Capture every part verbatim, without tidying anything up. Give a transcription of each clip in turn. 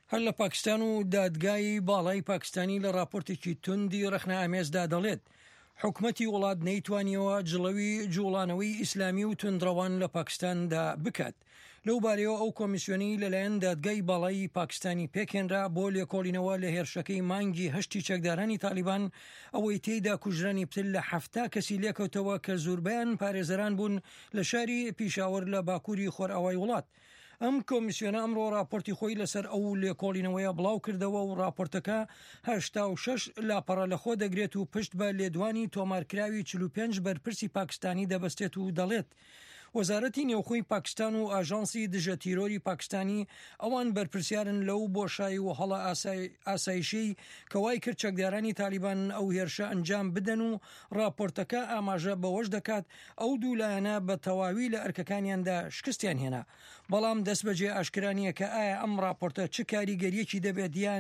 هەر لە پاکستان و دادگای باڵای پاکستانی لە راپۆرتێکی توندی ڕەخنە ئامێزدا دەڵێت حکومەتی وڵات نەیتوانیەوە جڵەوی جوڵانەوەی ئیسلامی و توندڕەوان لە پاکستاندا بکات. لەو بارەوە ئەو کۆمیسیۆنی لەلایەن دادگای باڵای پاکستانی پێکێنرا بۆ لێکۆڵینەوە لە هێرشەکەی مانگی هەشتی چەکدارانی تالیبان ئەوەی تێیدا کوژرانی پتل لە حەفتا کەسی لێکەوتەوە کە زۆربیان پارێزەران بوون لە شاری پیشاوەر لە باکووری خۆرئاوای وڵات. ئەم کۆمیسیۆنە ئەمڕۆ راپۆرتی خۆی لەسەر ئەو لێکۆڵینەوەیە بڵاو کردەوە و راپۆرتەکە هەشتا و شەش لاپەڕە لەخۆ دەگرێت و پشت بە لێدوانی تۆمارکراوی چل و پێنج بەرپرسی پاکستانی دەبەستێت و دەڵێت وەزارەتی نێوخۆی پاکستان و ئاژانسی دژە تیرۆری پاکستانی ئەوان بەرپرسیارن لەو بۆشایی و هەڵە ئاسایشی کە وای کرد چەکدارانی تالیبان ئەو هێرشە ئەنجام بدەن و راپۆرتەکە ئاماژە بەوەش دەکات ئەو دوولایەنە بە تەواوی لە ئەرکەکانیاندا شکستیان هێنا. بەڵام دەست بەجێ ئاشکرانیە کە ئایا ئەم راپۆرتە چ کاریگەریەکی دەبێت یان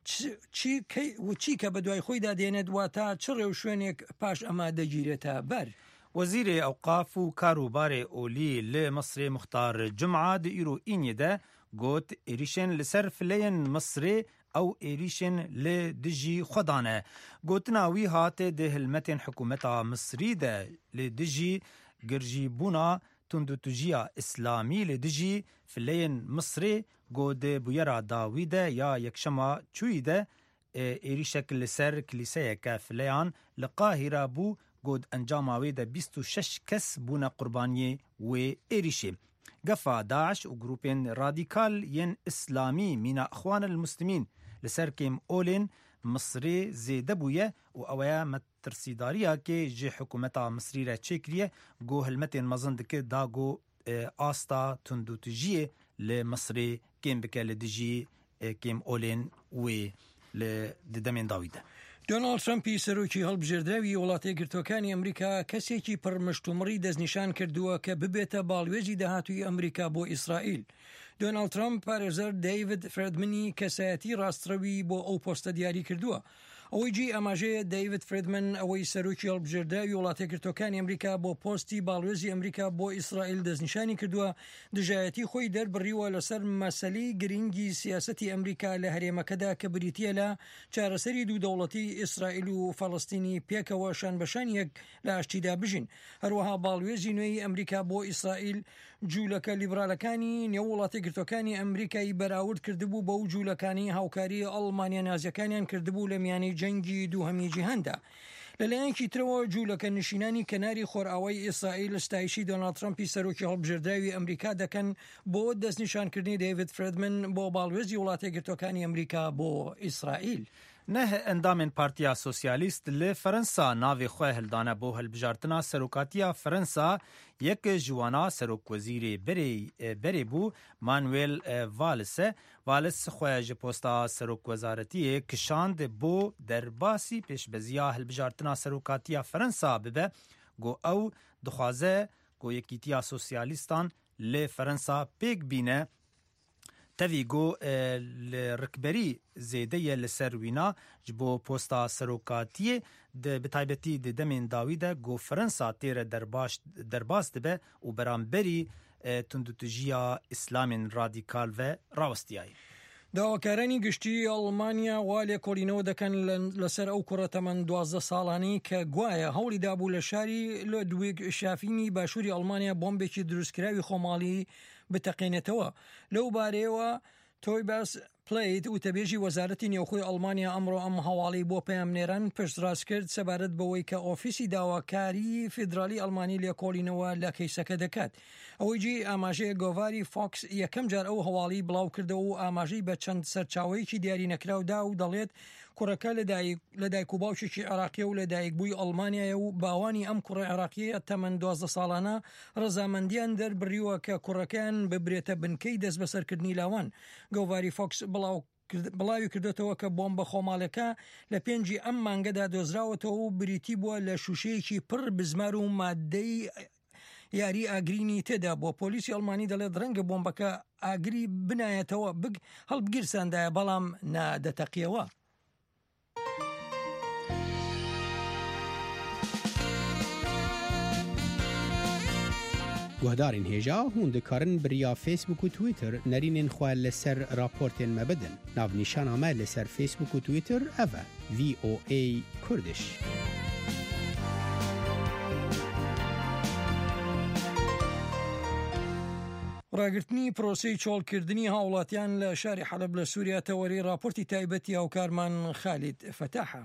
چی کە بە دوای خۆیدا دێنێت واتە چ ڕێو شوێنێک پاش ئەمە دەگیرێتە بەر. وەزیرێ ئەوقاف و کاروبارێ ئۆلی لە مەسرێ مختار جمعە دی ئیرۆ ئینیەدە گوت ئێریشێن لەسەر فلەیەن مەسرێ ئەو ئێریشێن لە دژی خۆدانە. گوتناوی هاتێ دە هلمەتێن حکوومەتا مصری دە لە دژی گرژی بوونا توندوتوژیە ئیسلامی لە دژی فلەیەن مصرێ گۆدە بویەرا داویدە یا یەکشەما چوویدە ئێریشەک لەسەر کلیسەیەکە فلەیان لە قاهیرە بوو گود ئەنجاماوی دە بیست و شەش کەس بوونە قوربانیێ وێ ئێریشێ. گەفا داعش و گروپێن رادیکال یەن ئیسلامی مینە ئەخوان المسلمین لەسەر کێم ئۆلێن مصرێ زێدە بوویە و ئەوەیە مەترسیداریە کێ ژێ حکوومەتا مصریرە چێکریە گۆ هەلمەتێن مەزن دکە داگۆ ئاستا توندوتژیە لە مصرێ کێم بکە لە دژی کێم ئۆلێن وێ لە دەمێن داویدە. دۆناڵد ترامپی سەرۆکی هەڵبژێردراوی وڵاتە یەکگرتووەکانی ئەمریکا کەسێکی پڕمەشتومڕی دەستنیشان کردووە کە ببێتە باڵوێزی داهاتووی ئەمریکا بۆ ئیسرائیل. دۆناڵد ترامپ پارێزەر دەیڤید فرێدمنی کەسایەتی ڕاستڕەوی بۆ ئەو پۆستە دیاری کردووە. ئەوەی جی ئاماژەیە دەیڤید فرێدمن ئەوەی سەرۆکی هەڵبژێردراوی وڵاتە یەکگرتووەکانی ئەمریکا بۆ پۆستی باڵوێزی ئەمریکا بۆ ئیسرائیل دەستنیشانی کردووە دژایەتی خۆی دەربڕیوە لەسەر مەسەلەی گرنگی سیاسەتی ئەمریکا لە هەرێمەکەدا کە بریتیە لە چارەسەری دوو دەوڵەتی ئیسرائیل و فەڵەستینی پێکەوە شانبەشانیەک لە ئاشتیدا بژین. هەروەها باڵوێزی نوێی ئەمریکا بۆ ئیسرائیل جوولەکە لیبرالەکانی نێو وڵاتە یەکگرتووەکانی ئەمریکای بەراورد کردبوو بە و جوولەکانی هاوکاری ئەڵمانیا نازیەکانیان کردبوو لە میانەی جەنگی دووهەمی جیهاندا. لەلایەنکی ترەوە جوولەکە نشینانی کەناری خۆرئاوای ئیسرائیل ستایشی دۆناڵد ترامپی سەرۆکی هەڵبژێردراوی ئەمریکا دەکەن بۆ دەستنیشانکردنی دەیڤید فرێدمن بۆ باڵوێزی وڵاتە یەکگرتووەکانی ئەمریکا بۆ ئیسرائیل. نه ئەندامên Partiya Sosyalîst li Fransa navê xwe hildane bo hilbijartina serokatiya Fransa yek ji wana serokwezîrê berê berê bû Manuel Valls e. Valls xwe ji posta serokwezaretiye kişand bo derbasî pêşbeziya hilbijartina serokatiya Fransa bibe got ew dixwaze got Yekîtiya Sosyalîstan li Fransa pêk bîne. تەوی گۆ لە ڕکبەری زێدەیە لەسەر وینا ji bo posta serokatiyê bi taybetî di demên dawî de got Fransa têre derbas dibe û beramberî tundutûjiya îslamên radîkal ve rawestiyayê. داواکارانی گشتی ئەڵمانیا وا لێکۆڵینەوە دەکەن لەسەر ئەو کوڕە تەمەن دوازدە ساڵانی کە گوایە هەوڵی دابوو لە شاری لۆدویگ شافینی باشووری ئەڵمانیا بۆمبێکی دروستکراوی خۆماڵی بتەقێنێتەوە. لەو بارەیەوە تۆی باس پلیت وتەبێژی وەزارەتی نێوخۆی ئەڵمانیا ئەمڕۆ ئەم هەواڵی بۆ پەیامنێران پشتڕاست کرد سەبارەت بەوەی کە ئۆفیسی داواکاری فیدرالی ئەڵمانی لێکۆڵینەوە لە کەیسەکە دەکات. ئەوەی جی ئاماژەیە گۆڤاری فۆکس یەکەم جار ئەو هەواڵی بڵاو کردەوە و ئاماژەی بە چەند سەرچاوەیەکی دیاری نەکراودا و دەڵێت کوڕەکە لە دایک و باوشێکی عێراقی و لە دایکبووی ئەڵمانیایە و باوانی ئەم کوڕە عێراقیە تەمەن دوازدە ساڵانە ڕەزامەندیان دەربڕیوە کە کوڕەکەیان ببرێتە بنکەی دەست بەسەرکردنی لاوان. گۆڤاری فۆکس بڵاوی کردێتەوە کە بۆمبە خۆماڵەکە لە پێنجی ئەم مانگەدا دۆزراوەتەوە و بریتی بووە لە شوشەیەکی پڕ بزمار و مادەی یاری ئاگرینی تێدا. بۆ پۆلیسی ئەڵمانی دەڵێت ڕەنگە بۆمبەکە ئاگری بنایەتەوە بگ هەڵبگیرساندایە بەڵام نادەتەقیەوە. گهدارین هیجا هون دکارن بریا فیسبوک و تویتر نرینین خواه لسر راپورتین مبدن. ناو نیشان آمه لسر فیسبوک و تویتر اوه وی او ای کردش. ڕاگررتنی پرۆسی چۆڵکردنی هاوڵاتیان لە شاری حەلب لە سووریا تەوەری راپۆرتی تایبەتی هاوکارمان خالید فتاحە.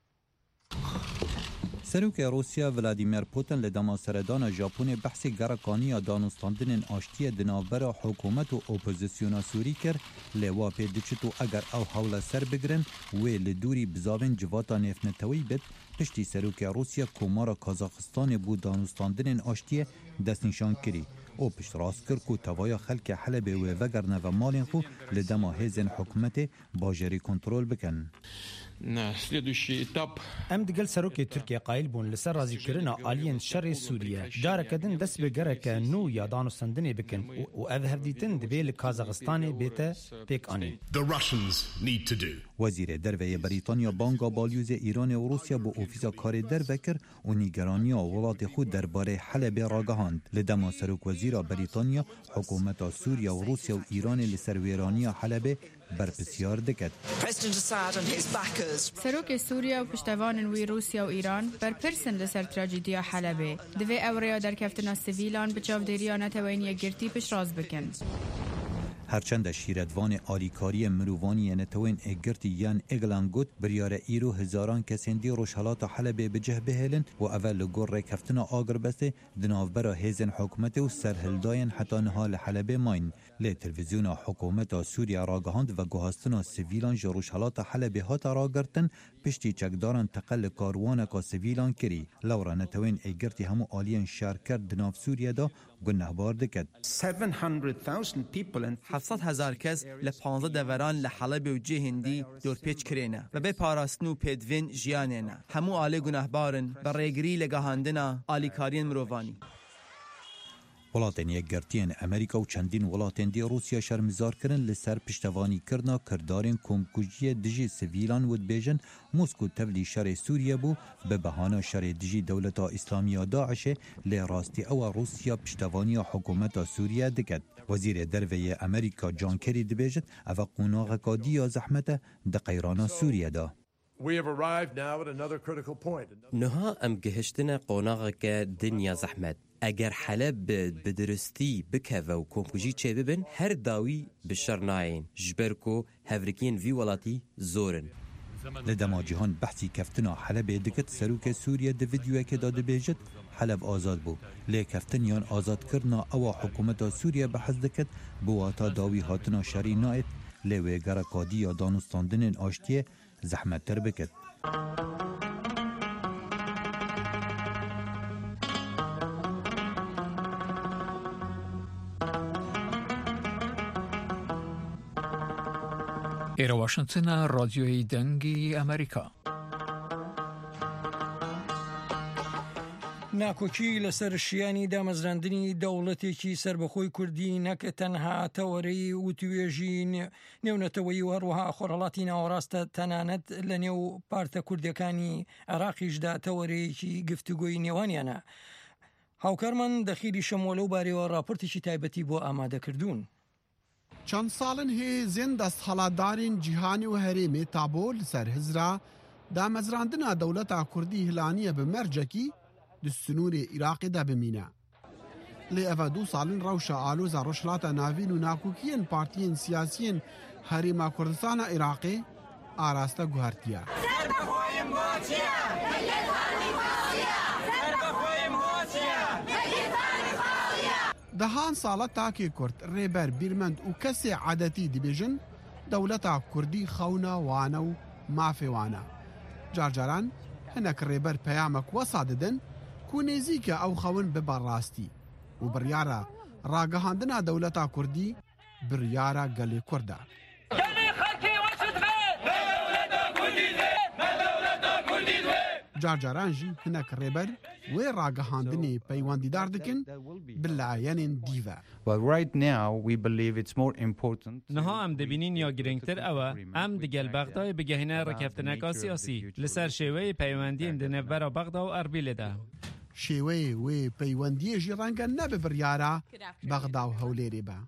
سەرۆکی رووسیا ڤلادیمیر پوتین لە دەماسەردانە ژاپۆنێ بەحسی گەڕەکانیە دانوستاندنên ئاشتیە di navbera حکوومەت و ئۆپۆزیسیۆنا سوورî kir lê wa pê diçit û eger ew hewle ser bigirin wê li dûrî bizavên civata nêfnetewî bit piştî serokê Roosya komara Kazaxistanê bû danûstandinên aștiyê destnîşan kirî. O piştrast kir ku tevaya xelkê Helebê wê vegerine ve malên xwe li dema hêzên hikûmetê bajarî kontrol bikin. ام دگل سروکی ترکیه قایل بون لسر رازی کرنا آلین شر سوریه جارک دن دست بگره که نو یا دانستندنی بکن و او هفدیتن دبیل کازاخستان بیت پیک آنی. وزیر دروی بریتانیا بانگا بالیوز ایران و روسیا با اوفیسا کار درو کر و نیگرانی ولات خود درباره حلب راگهاند. لدما سروک وزیر بریتانیا حکومت سوریا و روسیا و ایران لسر ویرانی حلب برپسیار دکد. سروک سوریا و پشتوان وی روسیا و ایران برپرسن لسر تراجیدیا حلبه دوی اوریا در کفتنا سیویلان بچاو دیریا نتوین یک گرتی پش راز بکن. هرچند شیردوان آلیکاری مروانی نتوین اگرتی یان اگلانگوت بریار ایرو هزاران کسندی روشالات حلبه بجه بهلن و اول لگور رکفتنا آگر بسته دنافبرا هیزن حکومت و سرهلداین حتی نهال حلبه ماین. لی تلویزیون حکومت سوریا راگهاند و گوهستنا سیویلان جروشالات حلبه ها تراگرتن پشتی چکداران تقل کاروان کا سیویلان کری. لورا نتوین اگرتی همو آلین شهر کرد دناف سوریا دا گنه بار دکد. هفتصد هزار کس لپانزده دوران لحلب و جهندی دور پیچ کرینه و به پاراستنو پیدوین جیانینه. همو آلی گناه بارن برایگری لگاهاندنا آلیکارین مروانی. ولاتین یکگرتین امریکا و چندین ولاتین دی روسیا شرمزار کردن لسر پشتوانی کردنا کردارین کمکوجی دژی سیویلان ود بیجن مسکو تبلی شر سوریه بو به بهانه شر دژی دولت اسلامی داعش لی راستی او روسیا پشتوانی حکومت سوریه دکد. وزیر دروی امریکا جان کری دبیجد او قوناغ کادی زحمت دقیران سوریه دا. نها ام گهشتن قوناغ که دنیا زحمت. اگر حلب بدرستی بکوه و کمپوژی چه ببن هر داوی بشر ناین جبرکو هفرکین وی ولاتی زورن. لدما جهان بحثی کفتنا حلب دکت سروک سوریه د ویدیو که داده بیجد حلب آزاد بو. لی کفتن یان آزاد کرنا او حکومت سوریه بحث دکت بواتا داوی هاتنا شری نایت لی ویگر کادی یا دانستاندن آشتیه زحمت تر بکت. ایرا واشنگتن رادیوی دنگی امریکا. ناکۆکی لەسەر شیانی دامەزراندنی دەوڵەتێکی سربەخۆی کوردی نەکە تەنها تەوەرەی و توێژی نێونەتەوەی و هەروەها خۆرهەڵاتی ناوەڕاستە تەنانەت لە نێو پارتە کوردەکانی عێراقیشدا تەوەرەیەکی گفتوگۆی نێوانیانە. هاوکارمان دەخیری شەمۆلە و بارەوە راپۆرتێکی تایبەتی بۆ ئامادەکردوون. چند سالن هێزن دەستهەڵاتدارین جیهانی و هەرێمێ تابۆ لەسەر هزرا دامەزراندنا دەوڵەتا کوردی هلانیە بە مەرجەکی دستنوری عراقی دا بمینه. لی اوه دو سالن روشا آلوزا روشلاتا ناوین و ناکوکین پارتیین سیاسیین هریما کردستان عراقی آراستا گوهرتیا. دهان سالت تاکی کرد ریبر بیرمند و کسی عادتی دی بیجن دولتا کردی خونا وانا و مافی وانا. جارجاران هنک ریبر پیامک وصاددن کو نزیک او خون ببراستی و بریارا راگهاندنا دولتا کردی بریارا گلی کرده. جارجاران جی هنک ریبر و راگهاندنی پیواندیدار دکن بلعیان دیوه. Well, right now we believe it's more important. نها ام دبینین یا گرنگتر اوه ام دگل بغدای بگهینه رکفتنکا سیاسی لسر شوی پیواندی ام دنبرا بغدا و اربیل ده. شێوەیە وێ پەیوەندیەژی ڕەنگە نەبە بڕیارە بەغدا و هەولێرێ بە.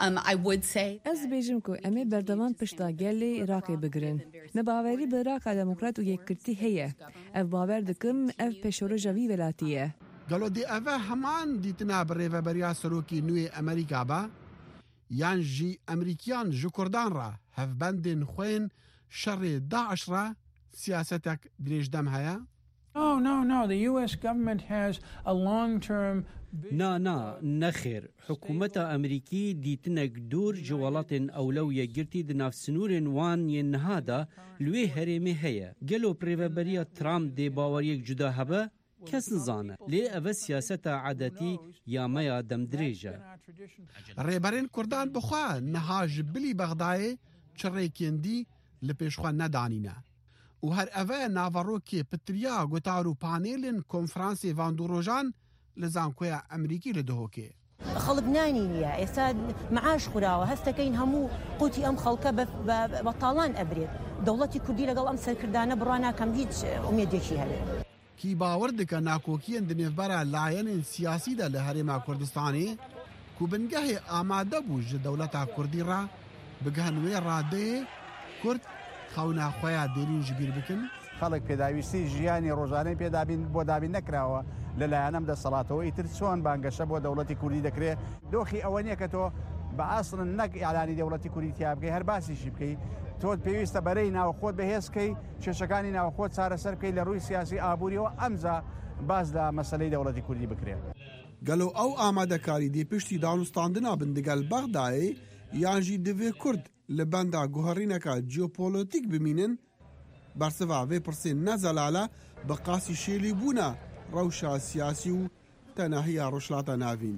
Ez dibêjim ku em ê berdevan pişta gelê Iraqê bigirin. Me bawerî bi Iraka demokrat û yekirtî heye. Ev bawer dikim ev pêşoroja vî welatî ye. Gelo dê ev e heman dîtina bi rêveberiya serokê nû yê Amerîka be, yan jî Emerîkiyan ji Kurdan re hevbendên xwe yên şerê Daeş re siyasetek dirêjdem heye? Oh, no, no. The U S government has a long-term... نا نا نەخێر حکوومەتە ئەمریکی دیتنێک دوور ji welatên ewlew yekgirtî di nav sinûrên wan yên niha de li wê herêmê heye. Gelo rêveberiya Trump dê baweriyek cuda hebe kes nizane. Lê ev e siyaseta edetî ya me ya demdirêj e. Rêberên Kurdan bixwe niha ji bilî Bexdayê çirêkên dî li pêşxwe nedanîne. û her ev e naverokê pitiriya gotar û panêlên konferansê van du rojan li zankoya Emerîkî li dihokê. خەڵک نانینە ئێستا معاش خوراوە هەستەکەین هەموو قوتی ئەم خەڵکە بە تاڵان ئەبرێت دەوڵەتی کوردی لەگەڵ ئەم سەرکردانە بڕوا ناکەم هیچ ئومێدێکی هەبێت. کی باوەڕ دکە ناکۆکیên di nêvbera layên siyasî de li Herêma Kurdistanê ku bingehê amade bû ji dewleta Kurdî re bigihin wê radeyê Kurd xewna xwe ya dêrîn ji bîr bikin. خەڵک پێداویستی ژیانی ڕۆژانەی پێدابین بۆ دابین نەکراوە لەلایەنەم دەسەڵاتەوە ئیتر چۆن بانگەشە بۆ دەوڵەتی کوردی دەکرێت دۆخی ئەوە نییە کە تۆ بە ئاسڵن نەک ئیعلانی دەوڵەتی کوردی تیا بکەی هەر باسیشی بکەی تۆ پێویستە بەرەی ناوخۆت بەهێزکەی کێشەکانی ناوخۆت چارەسەر بکەی لە ڕووی سیاسی ئابووریەوە ئەمجا باز لە مەسەلەی دەوڵەتی کوردی بکرێت. گەلو ئەو ئامادەکاری دێ پشتی دانوستاندنا بندگەل بەغدایê یان jî divê Kurd li benda guherîneka jeopolîtîk bimînin bersiva vê pirsên nezelale bi qasî şêlî bûna rewşa siyasî û tenahiya rojhilata navîn.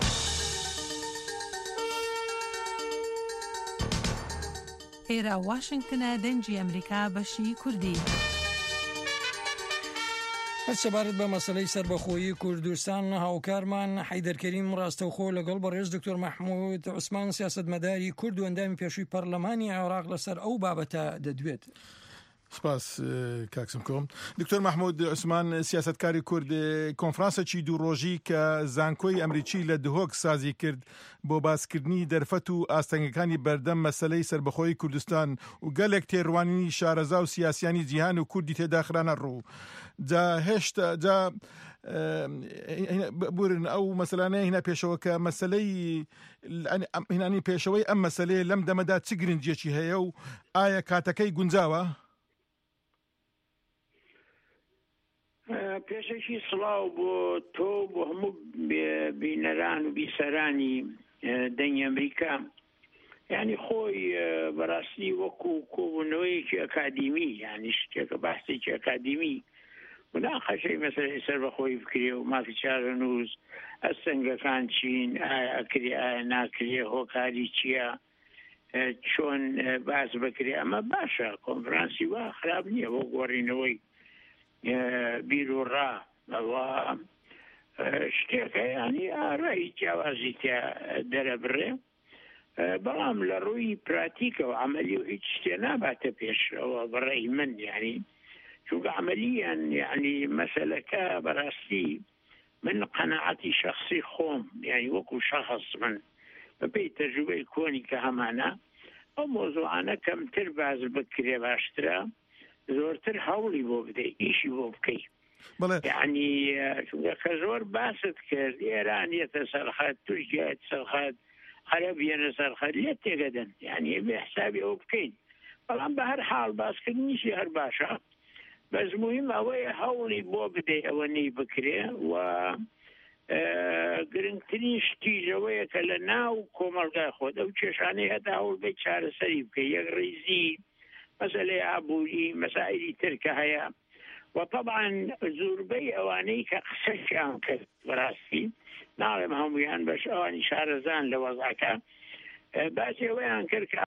ئێرە واشنگتنە دەنجی ئەمریکا بەشی کوردی. سەبارەت بە مەسەلەی سەربەخۆیی کوردستان هاوکارمان حەیدەرکەریم ڕاستەوخۆ لەگەڵ بەڕێز دکتۆر مەحموود عوسمان سیاسەتمەداری کورد و ئەندامی پێشووی پەرلەمانی عێراق لەسەر ئەو بابەتە دەدوێت. سپاس کاکسم کۆم دکتۆر مەحموود عوسمان سیاسەتکاری کورد کۆنفرانسێکی دووڕۆژی کە زانکۆی ئەمریکی لە دهۆک سازی کرد بۆ باسکردنی دەرفەت و ئاستەنگەکانی بەردەم مەسەلەی سەربەخۆیی کوردستان و گەلێک تێڕوانینی شارەزا و سیاسیانی جیهان و کوردی تێدا خرانە ڕوو جا هێشتا جا بورن ئەو مەسەلانەیە هینا پێشەوە کە مەسەلەی هینانی پێشەوەی ئەم مەسەلەیە لەم دەمەدا چ گرنگێکی هەیە و ئایا کاتەکەی گونجاوە؟ پێشەکی سڵاو بۆ تۆ بۆ هەموو بینەران و بیسەرانی دەنگی ئەمریکا یعنی خۆی بەڕاستی وەکو کۆبوونەوەیەکی ئەکادیمی یعنی شتێکە باسێکی ئەکادیمی و ناخەشەی مەسەلەی سەربەخۆیی بکرێ و مافی چارەنووس ئەستەنگەکان چین ئایا ئەکرێ ئایا ناکرێ هۆکاری چییە چۆن باس بکرێ ئەمە باشە کۆنفرانسی وا خراپ نییە بۆ گۆڕینەوەی بیر و ڕا ئەوە شتێکە ینی ئاڕای جیاوازی تیا دەرەبڕێ بەڵام لە ڕووی پراتیکەوە عملی و هیچ شتێ ناباتە پێشەوە بەڕێی من یعنی چونکە عملیان یعنی مەسەلەکە بەڕاستی من قەناعەتی شەخصی خۆم یعنی وەکو شەخص من بەپێی تەجروبەی کۆنی کە هەمانە ئەو مۆزوعانە کەمتر باز بکرێ باشترە زۆرتر هەوڵی بۆ بدەیت ئیشی بۆ بکەیت یعنی کە زۆر باست کرد ئێران یەتە سەرخەت تورکیە سەرخەت عەرەبیەنە سەرخەت لێت تێگەدەن یعنی بێ حسابی ئەو بکەین بەڵام بە هەر حاڵ باسکردنیشی هەر باشە بەس مهم ئەوەیە هەوڵی بۆ بدەیت ئەوە نەی بکرێ و گرنگترین شتیژەوەیە کە لە ناو کۆمەڵگای خۆت ئەو کێشانەی هەتا هەوڵ بێت چارەسەری بکەیت یەک ڕیزی مەسەلەی ئابووری مەسائلی ترکە هەیە و طبعا زۆربەی ئەوانەی کە قسەشیان کرد بەڕاستی ناڵێم هەموویان بەش ئەوانی شارەزان لە وەزعەکە باسی ئەوەیان کرد کە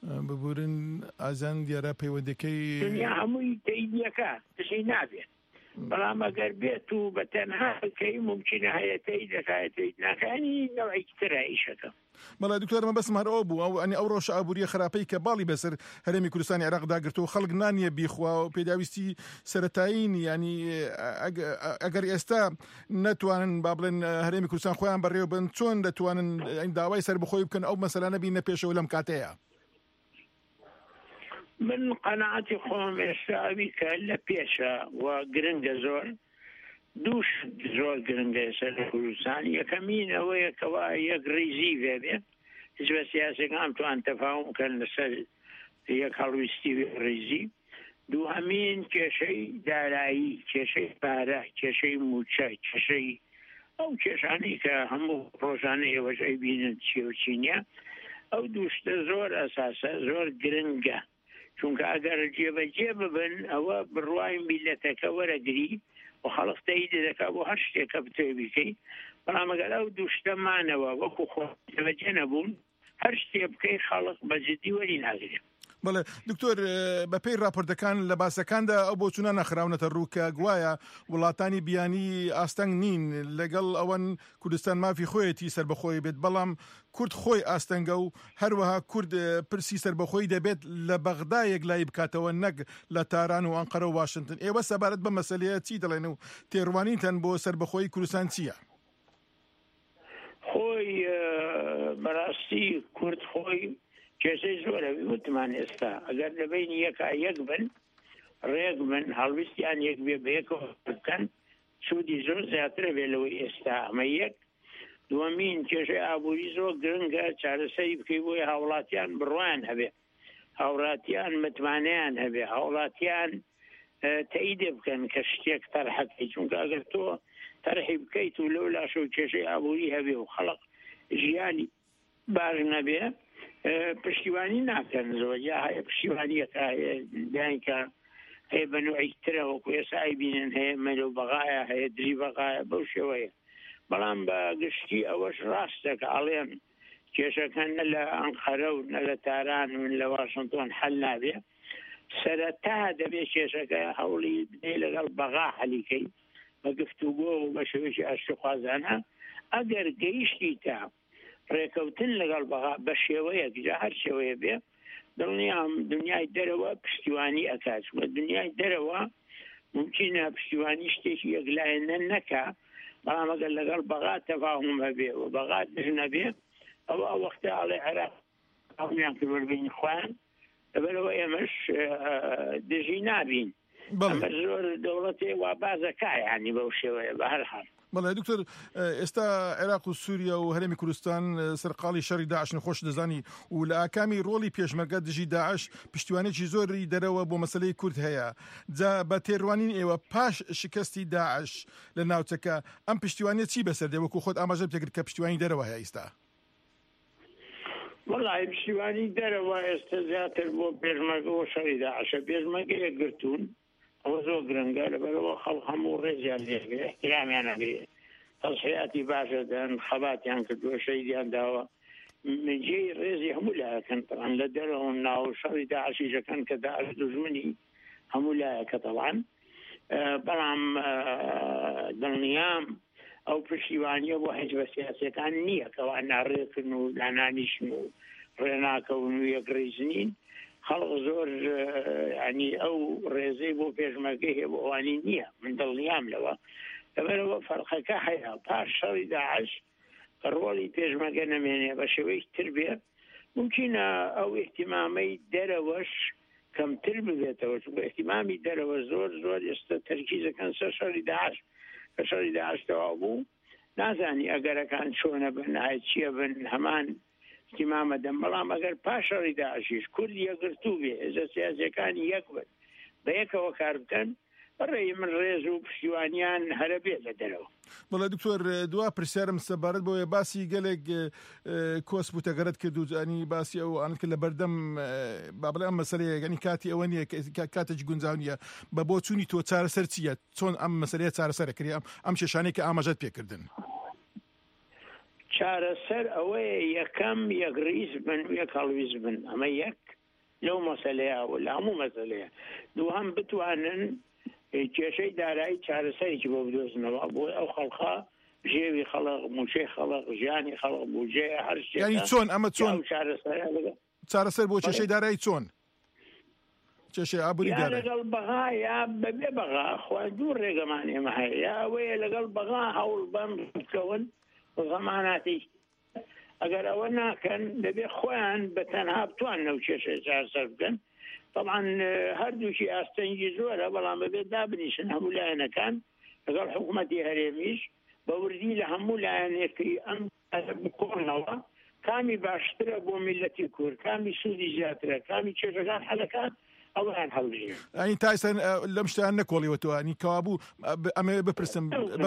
ببورن ئازان دیارە پەیوەندەکەی دنیا هەمووی تەیدیەکە تشەی نابێت بەڵام ئەگەر بێت و بە تەنهاکەی ممکنە هەیەتەی دەکایەتەی ناکانی نەوەیکترە ئیشەکە. بەڵا دکتۆرمە بەسم هەر ئەو بوو ئەو ئەنی ئەو ڕۆژ ئابوووریە خراپەی کە باڵی بەسەر هەرێمی کوردستانی عێراقدا گرتو خەڵک نانیە بیخوا و پێداویستی سەرەتایین ینی ئەگەر ئێستا نەتوانن با بڵێن هەرێمی کوردستان خۆیان بەڕێوە بن چۆن دەتوانن داوای سەر بخۆی بکەن ئەو مەسەلە نەبینە پێشەوە لەم کاتەیە؟ من قەناعەتی خۆم ئێستاوی کە لە پێشە و گرنگە زۆر دووش زۆر گرنگە سەر کوردستان. یەکەمین ئەوەیە کەوا یەک ڕیزی بێبێ هیچ بە سیاسەکان توان تەفاهم بکەن لەسەر یەک هەڵویستی ڕیزی. دووهەمین کێشەی دارایی، کێشەی پارە، کێشەی موچە، کێشەی ئەو کێشانەی کە هەموو ڕۆژانەی ئێوەش بینن چی و چینە. ئەو دووشتە زۆر ئەساسە، زۆر گرنگە، چونکە ئەگەر جێبەجێ ببن ئەوە بڕوای میلەتەکە وەرەگری و خەڵق تەیید دەکات بۆ هەر شتێکە بتوێ بیکەی. بەڵام ئەگەر ئەو دووشتەمانەوە وەکو خۆ جێبەجێ نەبوون هەر شتێ بکەی خەڵق بەجددی وەری ناگرێت. بەڵێ دکتۆر بەپێی راپۆرتەکان لە باسەکاندا ئەو بۆچوونە نەخراونەتە ڕووکە گوایە وڵاتانی بیانی ئاستەنگ نین لەگەڵ ئەوەن کوردستان مافی خۆیەتی سربەخۆی بێت، بەڵام کورد خۆی ئاستەنگە و هەروەها کورد پرسی سربەخۆی دەبێت لە بەغدایەک لای بکاتەوە نەک لە تاران و ئەنقەرە و واشنگتن. ئێوە سەبارەت بە مەسەلەیە چی دەڵێن و تێڕوانینتەن بۆ سربەخۆی کوردستان چییە؟ خۆی بەڕاستی کورد خۆی کێشەی زۆرەوی وتمان ئێستا ئەگەر لەبینی یەکا یەک بن ڕێک بن هەڵویستیان یەک بێ بەیەکەوە بکەن سوودی زۆر زیاترە بێ لەوەی ئێستا. ئەمە یەک. دووەمین کێشەی ئابووری زۆر گرنگە چارەسەری بکەی بۆی هاوڵاتیان بڕوان هەبێ، هاوڵاتیان متمانەیان هەبێ، هاوڵاتیان تەییدێ بکەن کە شتێک تەرحەکەی، چونکە ئەگەر تۆ تەرحی بکەیت و لەو لاشە و کێشەی ئابووری هەبێ و خەڵق ژیانی باش نەبێ پشتیوانی ناکەن. زۆرجا هەیە پشتیوانیەکە دایکە هەیە بە نوعی ترە وەکو ئێسای بینن هەیە مەلۆ بەغایە هەیە دری بەغایە بەو شێوەیە. بەڵام بە گشتی ئەوەش ڕاستە کە ئەڵێن کێشەکان نە لە ئەنقەرە و نە لە تاران و لە واشنگتۆن حەل نابێ. سەرەتا دەبێت کێشەکە هەوڵی بدەی لەگەڵ بەغا حەلیکەی بە گفتوگۆ و بە شێوەیەکی ئاشتیخوازانە. ئەگەر گەیشتی تا ڕێکەوتن لەگەڵ بەغا بە شێوەیەک جا هەر شێوەیە بێ دڵنیام دنیای دەرەوە پشتیوانی ئەکات. وە دنیای دەرەوە ممکنە پشتیوانی شتێکی یەکلایەنە نەکا، بەڵام ئەگەر لەگەڵ بەغا تەفاهم هەبێ و بەغا دژ نەبێ ئەوە ئەو وەختە ئەڵێ عێراق هەڵمیان کرد وەربینی خۆیان لەبەرەوە ئێمەش دژی نابین. ئەمە زۆر دەوڵەتێ وا بازەکە یعنی بەو شێوەیە بە هەر حاڵ. بەڵێ دکتۆر ئێستا عێراق و سووریا و هەرێمی کوردستان سەرقاڵی شەڕی داعش نەخۆش دەزانی و لە ئاکامی ڕۆڵی پێشمەرگە دژی داعش پشتیوانێکی زۆری دەرەوە بۆ مەسلەی کورد هەیە. جا بە تێڕوانین ئێوە پاش شکستی داعش لە ناوچەکە ئەم پشتیوانیە چی بەسەردێ وەکو خۆت ئاماژە بتێکرد کە پشتیوانی دەرەوە هەیە ئێستا؟ وەڵای پشتیوانی دەرەوە ئێستا زیاتر بۆ پێشمەرگە و شەڕی داعشە پێشمەرگەیە گرتوون ئەوە زۆر گرنگە لەبەرەوە خەڵک هەموو ڕێزیان لێبێ احترامیان هەبێ تەصحیحاتی باشە دەن خەباتیان کردووە شەیدیان داوە جێی ڕێزی هەموو لایەکەن تەڵان لە دەرەوە ناو شەڕی داعشیشەکەن کە داعش دوژمنی هەموو لایەکە تەڵان. بەڵام دڵنیام ئەو پشتیوانیە بۆ هیچ بە سیاسەکان نییە کەوا ناڕێکردن و دانانیشن و ڕێناکەون و یەک ڕێزنین. خەڵق زۆر ینی ئەو ڕێزەی بۆ پێشمەرگەی هەیە بۆ ئەوانی نییە. من دڵنیام لەوە لەبەرەوە فەرقەکە هەیە پاش شەڕی داعش ڕۆڵی پێشمەرگە نەمێنێ بە شێوەیەک تر بێ ممکنە ئەو احتیمامەی دەرەوەش کەمتر ببێتەوە، چونکە احتیمامی دەرەوە زۆر زۆر ئێستا تەرکیزەکەن سەر شەڕی داعش. کە شەڕی داعش تەواو بوو نازانی ئەگەرەکان چۆنە بن ئایا چییە بن هەمان احتیمامە دەم. بەڵام ئەگەر پاش شەڕی داعشیش کورد یەکگرتوو بێ هێزە سیاسیەکانی یەک بن بە یەکەوە کار بکەن بەڕێی من ڕێز و پشتیوانیان هەرە بێت لە دەرەوە. بەڵێ دکتۆر دوا پرسیارم سەبارەت بۆیە باسی گەلێک کۆس بوتەگەرت کرد و ئەنی باسی ئەو ئەن کرد لە بەردەم با بڵێ ئەم مەسەلەیە ینی کاتی ئەوە نییە کاتێک گونجاو نییە بە بۆ چوونی تۆ چارەسەر چییە چۆن ئەم مەسەلەیە چارەسەرە کردی ئەم شێشانەی کە ئاماژەت پێکردن؟ چارەسەر ئەوەیە یەکەم یەک ڕیز بن و یەک هەڵویز بن. ئەمە یەک لەو مەسەلەیە و لە هەموو مەسەلەیە. دووهەم بتوانن کێشەی دارایی چارەسەرێکی بۆ بدۆزنەوە بۆ ئەو خەڵخە ژێوی خەڵق موچەی خەڵق ژیانی خەڵق بوجێ هەر شتێک ینی چۆن ئەمە چۆن چارەسەر بۆ کێشەی دارایی چۆن کێشەی ئابووری دارایی لەگەڵ بەغا یا بەبێ بەغا خوا دوو ڕێگەمان ئێمە هەیە یا ئەوەیە لەگەڵ بەغا هەوڵ بەم بکەون غەماناتی ئەگەر ئەوە ناکەن دەبێ خۆیان بە تەنها بتوانن و کێشەی چارەسەر بکەن. طبعا هەردووشی ئاستەنگی زۆرە بەڵام بەبێت دابنیشن هەموو لایەنەکان لەگەڵ حکوومەتی هەرێمیش بە وردی لە هەموو لایەنێکی ئەم بکۆنەوە کامی باشترە بۆ میلەتی کورد، کامی سوودی زیاترە، کامی کێشەکان حەلەکان ئەویان هەڵبژێن. ئەنی تایسەن لەم شتیان نەکۆڵیوەتەوە ئەنی کەوابوو ئەمێ بپرسم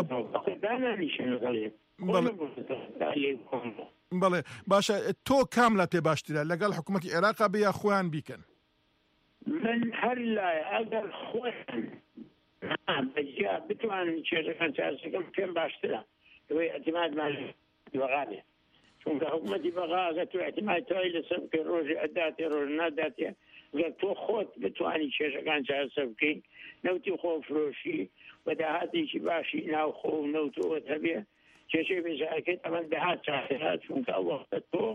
بەڵێ باشە تۆ کام لە پێ باشترە لەگەڵ حکوومەتی عێراقا بە یا خۆیان بیکەن؟ من هەر لای ئەگەر خۆیان بەجیا بتوانن کێشەکان چارەسەرکەن پێم باشترە ئەوەی ئەتیمادمان بەغابێ چونکە حکوومەتی بەغا ئەگەر تۆ ئەتیماد تۆی لەسەر بکەی ڕۆژی ئەداتێ ڕۆژ ناداتێ ئەگەر تۆ خۆت بتوانی کێشەکان چارەسەر بکەین نەوتی خۆفرۆشی بە داهاتێکی باشی ناوخۆ و نەوتۆوەت هەبێ کێشەی بێژارەکەیت ئەمە داهات چارەسەر چونکە ئەو وەختە تۆ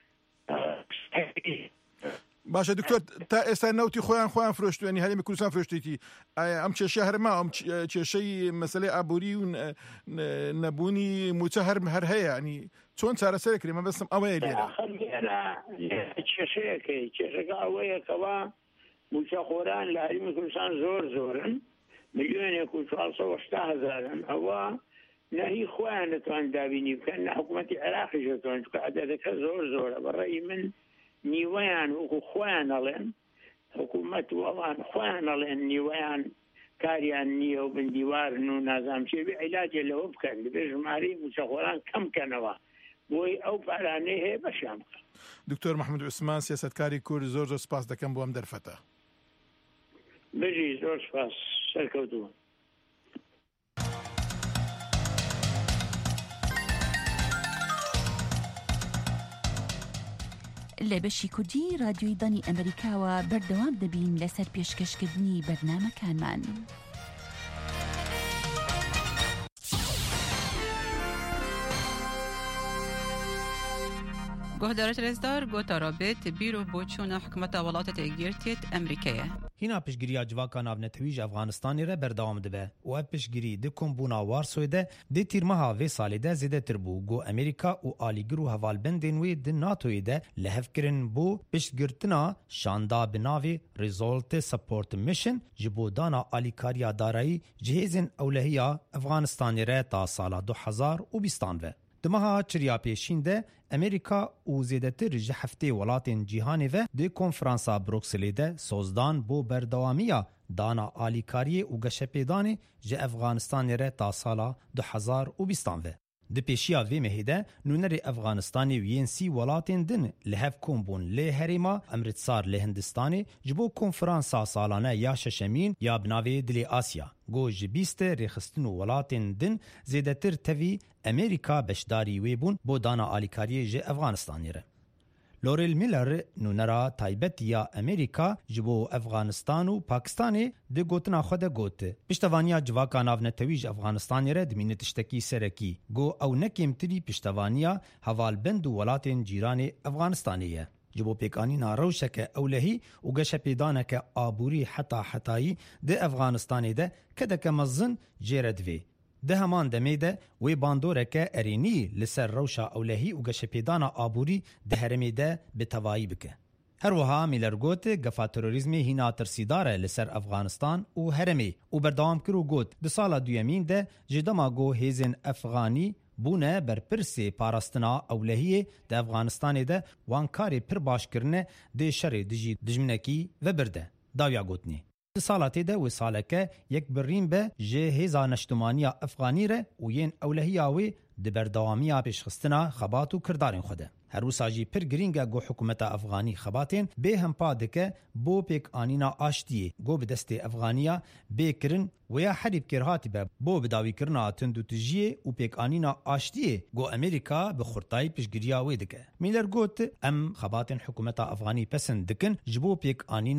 باشە دکتۆر تا ئێستا نەوتی خۆیان خۆیان فرۆشتوێنی هەرێمی کوردستان فرۆشتێتی ئەم کێشە هەرما ئەم کێشەی مەسەلەی ئابووری و نەبوونی موچە هەر هەر هەیە ینی چۆن چارەسەر کرێ مە بەستم ئەوەیە لێرە کێشەیەکەی کێشەکە ئەوەیەکەوە موچە خۆران لە هەرێمی کوردستان زۆر زۆرن ملیۆنێک و چوارسەد و هەشتا هەزارن ئەوە نەهی خۆیان دەتوان دابینی بکەن نە حکوومەتی عێراقیش دەتوان چونکە عەدەدەکە زۆر زۆرە بەڕێی من نیوەیان وەکو خۆیان ئەڵێن حکوومەت وەڵان خۆیان ئەڵێن نیوەیان کاریان نییە و بندیوارن و نازام چێبێ عیلاجێ لەوە بکەن دەبێ ژمارەی موچەخۆران کەمکەنەوە بۆی ئەو پارانەی هەیە بەشیان بکەن. دکتۆر محەممەد عوسمان سیاسەتکاری کورد زۆر زۆر سپاس دەکەم بۆ ئەم دەرفەتە. بژی زۆر سپاس سەرکەوتووە. لە بەشی کوردی رادیۆی دانی ئەمریکاوە بەردەوام دەبین لەسەر پێشکەشکردنی بەرنامەکانمان. گۆهدارە رێزدار گۆتا رابێت بیرۆ بۆ چوونە حکومەتە وڵاتە تێگیرتێت ئەمریکایە. هینا پشگیریya civaka navnetewî ji Efganistanê re berdewam dibe û ev piştgirî di kombûna Warsoyê de dê tîrmeha vê salê de zêdetir bû got Amerîka û alîgir û hevalbendên wê di NATOyê de li hevkirin bû piştgirtina şanda bi navê Resolute Support Mission ji bo dana alîkariya darayî ji hêzên ewlehiya Efganistanê re ta sala du hezar û bîstan ve. Di meha çiriya pêşîn de Amerîka û zêdetir ji heftê welatên cîhanê ve di konferansa Brukselê de sozdan bo berdewamiya dana alîkariyê û geşepêdanê ji Efganistanê re ta sala du hezar û bîstan ve. Di pêşiya vê mehê de nûnerê Efganistanê û yên sî welatên din li hev kombûn lê herêma Emritsar li Hindistanê ji bo konferansa salane ya şeşemîn ya bi navê Dilê Asya. Got ji bîstê rêxistin û welatên din zêdetir tevî Amerîka beşdarî wê bûn bo dana alîkariyê ji Efganistanê re. Laurel Miller nûnera taybetiya Amerîka ji bo Efganistan û Pakistanê di gotina xwe de got piştevaniya civaka navnetewî ji Efganistanê re dimîne tiştekî serekî got ew nekêmtirî piştevaniya hevalbend û welatên cîranê Efganistanê ye. Ji bo pêkanîna rewşeke ewlehî û geşepêdaneke aborî heta hetayî di Efganistanê de kedeke mezin jê re divê. Di heman demê de wê bandoreke erênî li ser rewşa ewlehî û geşepêdana aborî di herêmê de bi tevayî bike. Her wiha Mîler got gefa terorîzmê hîna tirsîdar e li ser Efganistan û herêmê û berdewam kir û got di sala duyemîn de ji dema got hêzên Efganî bûne berpirsê parastina ewlehiyê di Efganistanê de wan karê pir başkirine dê şerê dijî dijminekî vebirde. Dawiya gotinê. Di sala tê de wê saleke yek birîn be ji hêza neştimaniya Efganî re û yên ewlehiya wê di berdewamiya pêşxistina xebat û kirdarên xwe de. Her wisa jî pir girîng e got hikûmeta Efganî xebatên bê hempa dike bo pêkanîna aştiyê got bi destê Efganiya bêkirin wêya herî kêr hatîbe bo bidawîkirina tundûtijiyê û pêkanîna aştiyê got Amerîka bi xurtayî piştgiriya wê dike. Mîler got em xebatên hikûmeta Efganî pesind dikin ji bo pêkanîna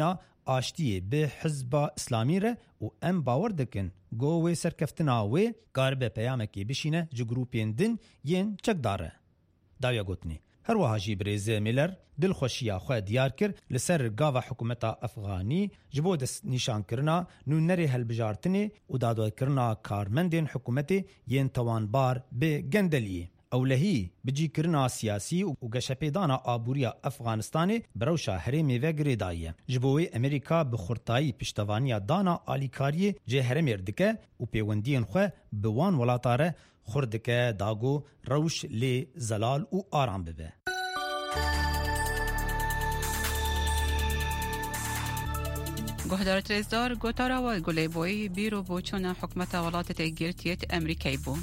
آشتی به حزب اسلامی ره و ام باور دکن گوه سرکفتنا و کار به پیامکی بشینه جو گروپین دن ین چک داره. داویا گوتنی. هر وهاجی بريزي ميلر دل خوشيا خو ديار كر لسر گاوا حكومتا افغاني جبو دس نشان کرنا نو نري هل بجارتني و دادو کرنا کارمندین حکومتی ین توان بار به گندلی اولهی بجی کرنا سیاسی و گشپیدانا آبوریا افغانستانی بروشا هرمی و گریدایه جبوی امریکا بخورتایی پشتوانیا دانا آلیکاری جه هرمیر دکه و پیوندین خو بوان ولاتاره خردکه داگو روش لی زلال و آرام ببه. گهدار تریزدار گوتارا و گلی بوی بیرو بوچون حکمت ولایت گرتیت امریکایی بو.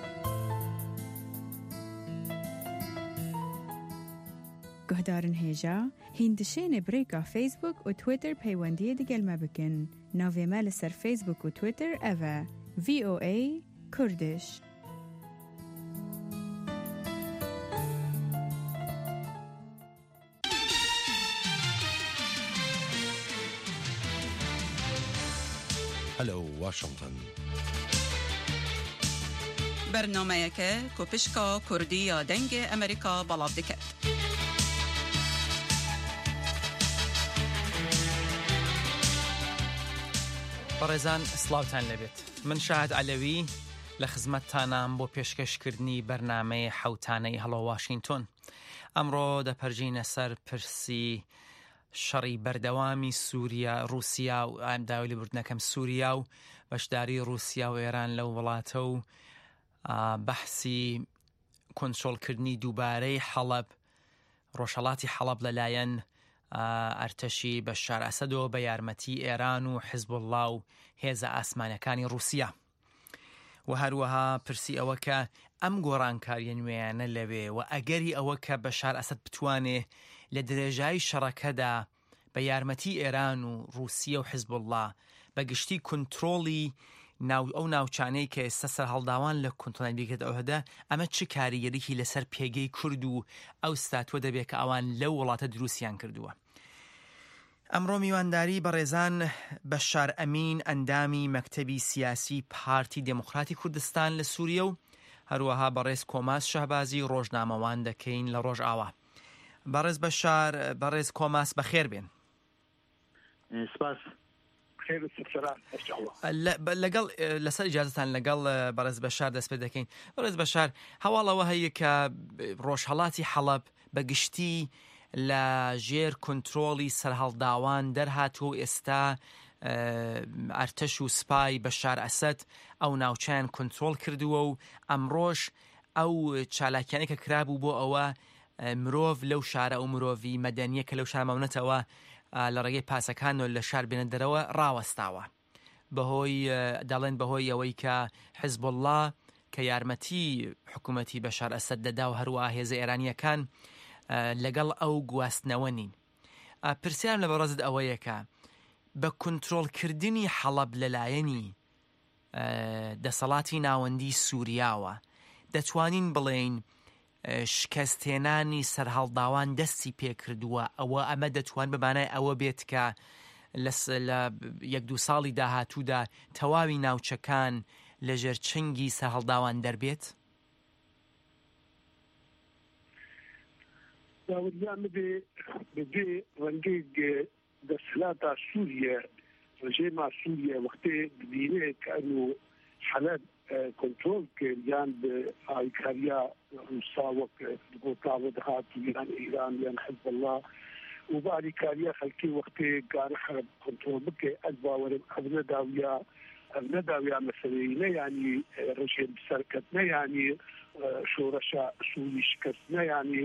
گهدارن هیجا هندشین بریکا فیسبوک و تویتر پیوندی دگل مبکن. ناوی مال سر فیسبوک و تویتر اوه وی او ای کردش. هلو واشنطن. برنامه که کوپشکا کردی یا دنگ امریکا بلاف دکت. بەڕێزان سلااوتان لەبێت من شاهد علەوی لە خزمەتتانام بۆ پێشکەشکردنی بەرنامەی حەوتانەی هەڵۆ واشنگتن ئەمڕۆ دەپەرژینە سەر پرسی شەڕی بەردەوامی سووریا رووسیا و ئامداوی لە بردنەکەم سووریا و بەشداری رووسیا و ئێران لەو وڵاتە و بەحسی کۆنترۆڵکردنی دووبارەی حەڵەب ڕۆژهەڵاتی حەڵەب لەلایەن ئەرتەشی بەشار ئەسەدەوە بە یارمەتی ئێران و حیزب الله و هێزە ئاسمانەکانی رووسیا و هەروەها پرسی ئەوە کە ئەم گۆڕانکاریە نوێیانە لەوێ و ئەگەری ئەوە کە بەشار ئەسەد بتوانێ لە درێژایی شەڕەکەدا بە یارمەتی ئێران و رووسیا و حیزب الله بەگشتی کۆنترۆڵی ناو ئەو ناوچانەی کە ئێستا سەر هەڵداوان لە کۆنترۆڵی بێکێت ئەوهەدا ئەمە چ کاریگەریەکی لەسەر پێگەی کورد و ئەو ستاتوە دەبێت کە ئەوان لەو وڵاتە دروستیان کردووە. ئەمڕۆ میوانداری بەڕێزان بەشار ئەمین ئەندامی مەکتەبی سیاسی پارتی دموکراتی کوردستان لە سووریا و هەروەها بەڕێز کۆماس شەهبازی ڕۆژنامەوان دەکەین لە ڕۆژ ئاوا. بەڕێز بەشار بەڕێز کۆماس بەخێر بێن. سپاس. لەگەڵ لەسەر ئیجازەتان لەگەڵ بەڕێز بەشار دەست پێ دەکەین. بەڕێز بەشار هەواڵەوە هەیە کە ڕۆژهەڵاتی حەڵەب بەگشتی لە ژێر کۆنترۆڵی سەرهەڵداوان دەرهاتوو ئێستا ئەرتەش و سپای بەشار ئەسەد ئەو ناوچیان کۆنترۆڵ کردووە و ئەمڕۆژ ئەو چالاکیانەی کە کرابوو بۆ ئەوە مرۆڤ لەو شارە و مرۆڤی مەدەنیە کە لەو شار مەونەتەوە لە ڕێگەی پاسەکان و لە شار بێنە دەرەوە ڕاوەستاوە بەهۆی دەڵێن بەهۆی ئەوەی کە حیزب الله کە یارمەتی حکوومەتی بەشار ئەسەد دەدا و هەروە هێزە ئێرانیەکان لەگەڵ ئەو گواستنەوە نین. پرسیارم لە بەڕێزت ئەوەیە کە بە کۆنترۆڵکردنی حەڵەب لەلایەنی دەسەڵاتی ناوەندی سووریاوە دەتوانین بڵێین شکستێنانی سەرهەڵداوان دەستی پێکردووە ئەوە ئەمە دەتوان بمانای ئەوە بێت کە لە یەک دوو ساڵی داهاتوودا تەواوی ناوچەکان لەژێر چنگی سەرهەڵداوان دەربێت؟ داوریان بێ ڕەنگەی دەسەڵاتە سووریە ڕژێما سووریە وەختێ ببینێ کە ئەنو حەلەب کنترل کرد یان به آیکاریا روسا وک گوتاو دهات یان ایران یان حزب الله و با آیکاریا خلکی وقتی گار حرب کنترل بکه از باور ابن داویا ابن داویا مثلا نه یعنی رژیم سرکت نه یعنی شورش سوری شکست نه یعنی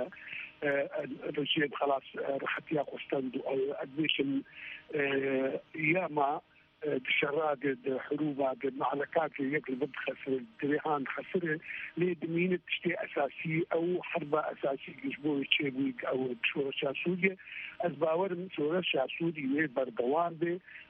رژیم خلاص راحتیا قستند او ادمیشن یاما شراد حروبات معركات يقلب خسر دريهان خسر لدمين تشتي اساسي او حرب اساسي يجبو تشيبويك او شورشا سوريا ازباور من شورشا سوري بردوان به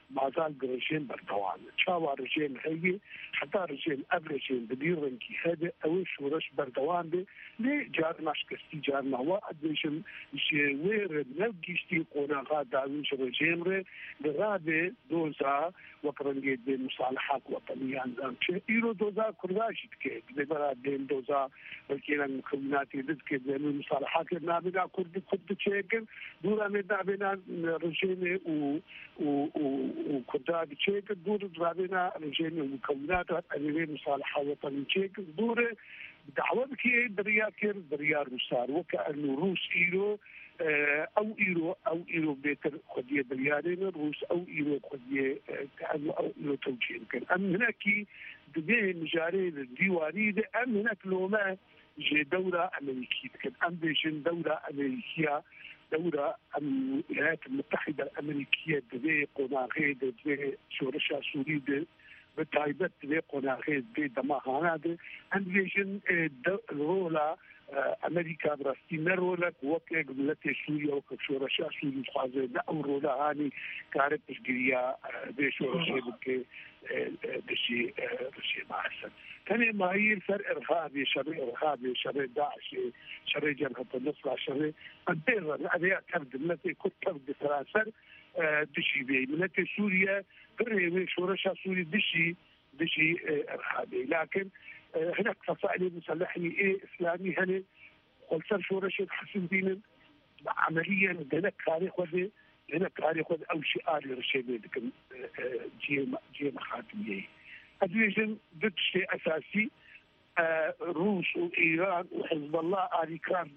مازال برژیم بردوام چاوا رژیم هي حتى رژیم ابرژیم بديرن كي هذا او شورش بردوام به لي جار مشكستي جار نوا اديشن وير نلقيشتي قونا غادا ويش رژیم ر لغابه دوزا وقرنجي بمصالحات وطنيه عندهم ايرو دوزا كرداشت كي ببرا بين دوزا بلكي المكونات يدك بين المصالحات نابدا كرد كرد تشيكن دورا مدابنا رژیم و و وكرداد تشيك دور رابنا رجيم المكونات أني مصالحة وطنية تشيك دور دعوة كي دريا كير دريا روسار وكأنه روس إيرو أو إيرو أو إيرو بيتر خدية دريارين روس أو إيرو خدية كأنه أو إيرو توجيه كان أم هناك دبيه مجاري الديواني ده أم هناك لوما جي دولة أمريكية كان أم بيجن دولة أمريكية دورة الولايات المتحدة الأمريكية دبي قناغي دبي شورشا سوري دبي بتايبت دبي قناغي دبي دماغانا دبي أنديشن رولا أمريكا براستي نرولا وكي قبلتي سوريا وكي شورشا سوري خوازي نأو رولا هاني كارت تشجريا دبي شورشا بكي دشي رشي معسن كان معايير فرق ارهابي شبه ارهابي شبه داعش شبه جبهه النصره شبه الدير هذه كرد التي كنت كرد فرنسا دشي بي ملتي سوريا بري شورشا سوري دشي دشي ارهابي لكن هناك فصائل مسلحين ايه اسلامي هنا قلت شورشا حسن دين عمليا هناك تاريخ وذي هناك تاريخ وذي او شعار رشيدي لكن جي جي مخاتميه أدويجن ضد شيء أساسي آه روس وإيران وحزب الله أريكان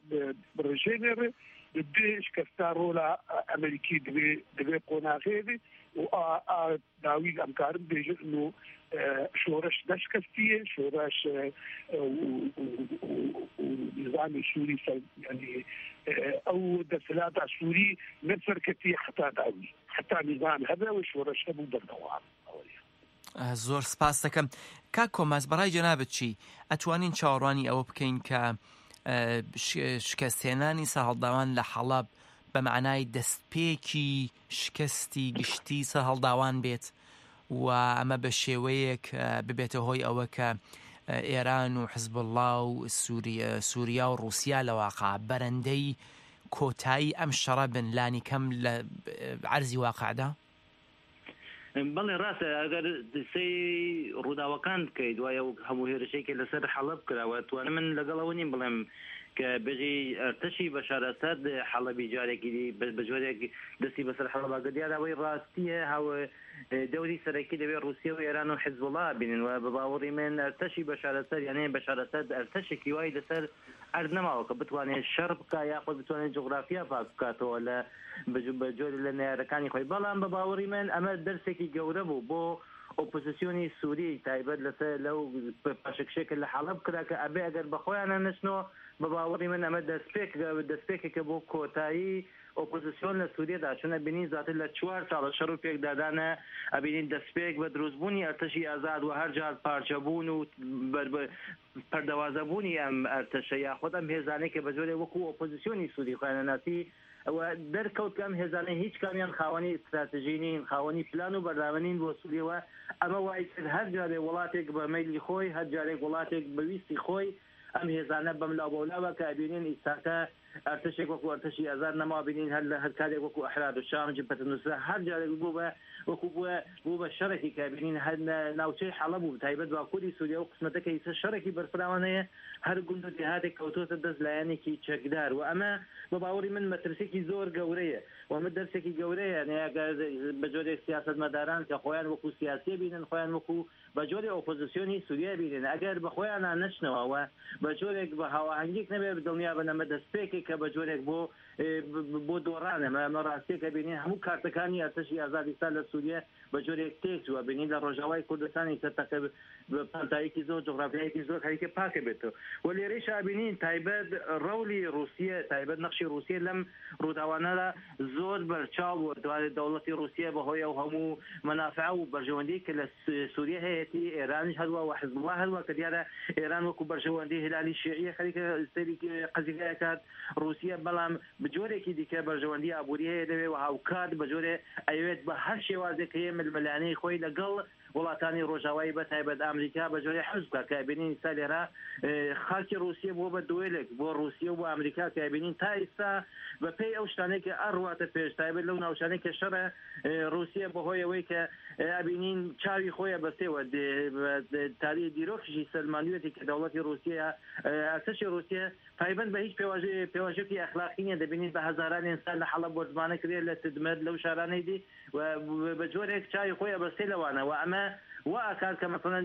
برجينر بديش كستارولا أمريكي دبي دبي قناغيدي وداويل أمكارم بيجن إنه آه شورش دشكستية شورش ونظام سوري يعني آه أو دسلات سوري نفسر كتير حتى داوي حتى نظام هذا وشورش هذا بدوام زۆر سپاس دەکەم کاک کۆماس بەڕای جەنابەت چی ئەتوانین چاوەڕوانی ئەوە بکەین کە شکستێنانی سەرهەڵداوان لە حەڵەب بە معنای دەستپێکی شکستی گشتی سەرهەڵداوان بێت و ئەمە بە شێوەیەک ببێتە هۆی ئەوە کە ئێران و حزب الله و سووریا و رووسیا لە واقع بەرەندەی کۆتایی ئەم شەڕە بن لانی کەم لە عەرزی واقعدا بەڵێ ڕاستە ئەگەر دسەی ڕووداوەکان بکەیت دوایە هەموو هێرشێکی لەسەر حەڵەب کراوە توانم من لەگەڵەوە نیم بڵێم کە بەژی ئەرتەشی بەشار ئەسەد حەڵەبی جارێکی بە جۆرێک دەستی بەسەر حەڵەبە دیاراوەی ڕاستیە هاو دەوری سەرەکی دەبێت رووسیا و ئێران و حیزب الله بینن و بە باوەڕی من ئەرتەشی بەشار ئەسەد یانێ بەشار ئەسەد ئەرتەشێکی وای لەسەر ئەرد نەماوە کە بتوانێت شەڕ بکە یاخۆ بتوانێت جغرافیا پاک بکاتەوە لە بەجۆر لە نێرەکانی خۆی بەڵام بە باوەڕی من ئەمە دەرسێکی گەورە بوو بۆ ئۆپۆزیسیۆنی سووری تایبەت لەسەر لەو پاشەکشێکە لە حەڵەب کرا کە ئەبێ ئەگەر بەخۆیانە نشنەوە بە باوەڕی من ئەمە دەستپێک دەستپێکێکە بۆ کۆتایی ئۆپۆزیسیۆن لە سووریەدا چونە بینین زیاتر لە چوار ساڵە شەڕ و پێکدادانە ئەبینین دەستپێک بە دروستبوونی ئەرتەشی ئازاد و هەر جار پارچەبوون و پەردەوازەبوونی ئەم ئەرتەشە یاخۆت ئەم هێزانەی کە بە جۆرێ وەکو ئۆپۆزیسیۆنی سووری خۆیانەناسی ئەوە دەرکەوت کەم هێزانە هیچ کامیان خاوەنی استراتژی نین خاوەنی پلان و بەرداوەنین بۆ سووریەوە ئەمە وای هەر جارێ وڵاتێک بە مەیلی خۆی هەر جارێک وڵاتێک بەویستی خۆی ئەم هێزانە بەم لاوبەولاوە کە ئەبینین ئیساکە ئەرتەشێک وەکو ئەرتەشی ئازاد نەما بینین هەر لە هەر کارێک وەکو ئەحراد و شام جبهەت النوسرە هەر جارێک بوو بە وەکو بووە بوو بە شەڕێکی کە بینین هەر ناوچەی حەڵەب بوو تایبەت باکووری سووریا و قسمەتەکە ئیسە شەڕێکی بەرفراوان هەیە هەر گوند و دێهاتێک کەوتۆتە دەست لایەنێکی چەکدار و ئەمە بە باوەڕی من مەترسێکی زۆر گەورەیە و ئەمە دەرسێکی گەورەیە نەیەگەر بە جۆرێک سیاسەتمەداران کە خۆیان وەکو سیاسی بینن خۆیان وەکو بە جۆرێ ئۆپۆزیسیۆنی سووریا بینن ئەگەر بە خۆیانە نەچنەوە بە جۆرێک بە هاوەهەنگێک نەبێت دڵنیا بن ئەمە دەستپێکێک کە بە جۆرێک بۆ بۆ دۆڕانە ئەمە ڕاستیەکە بینین هەموو کارتەکانی ئەرتەشی ئازادیستان لە سووریا بە جۆرێک تێکچووە بینین لە ڕۆژاوای کوردستانی سەرتەقە پانتاییکی زۆر جغرافیایەکی زۆر خەریکە پاکە بێتەوە و لێرەش بینین تایبەت ڕەولی رووسیا تایبەت نەخشی رووسیا لەم ڕووداوانەدا زۆر بەرچاو بووە دوای دەوڵەتی رووسیا بەهۆی ئەو هەموو مەنافع و بەرژەوەندی کە لە سووریا هەیەتی ئێرانیش هەروە و حزب الله هەروە کە دیارە ئێران وەکو بەرژەوەندی هلالی شیعیە خەریکە سەری قەزیگایەکات رووسیا بەڵام بجۆرێکی دیکە بەرژەوەندی ئابووری هەیە دەوێت و هاوکات بەجۆرێ ئەوێت بە هەر شێوازێک هەیە ململانەی خۆی لەگەڵ وڵاتانی ڕۆژاوایی بە تایبەت ئەمریکا بەجۆرێ حەز بکە کە بینین ئێستا لێرە خاکی رووسیا بۆ بە دوێلێک بۆ رووسیا و بۆ ئەمریکا کە بینین تا ئێستا بە پێی ئەو شتانێک کە ئەڕواتە پێش تایبەت لەو ناوشانەی کە شەڕە رووسیا بەهۆی ئەوەی کە ئەبینین چاوی خۆیە بەستێوە تاریخ دیرۆکیشی سەلمانوێتی کە دەوڵەتی رووسیا ئەرتەشی رووسیا تایبەت بە هیچ پێواژەیەکی ئەخلاقی نیە دەبینین بە هەزاران ئینسان لە حەڵەب بۆرزمانە کرێت لە تدمەت لەو شارانەی دی و بە جۆرێک چاوی خۆیە بەستێ لەوانەوە ئەمە وأكاد كما مثلا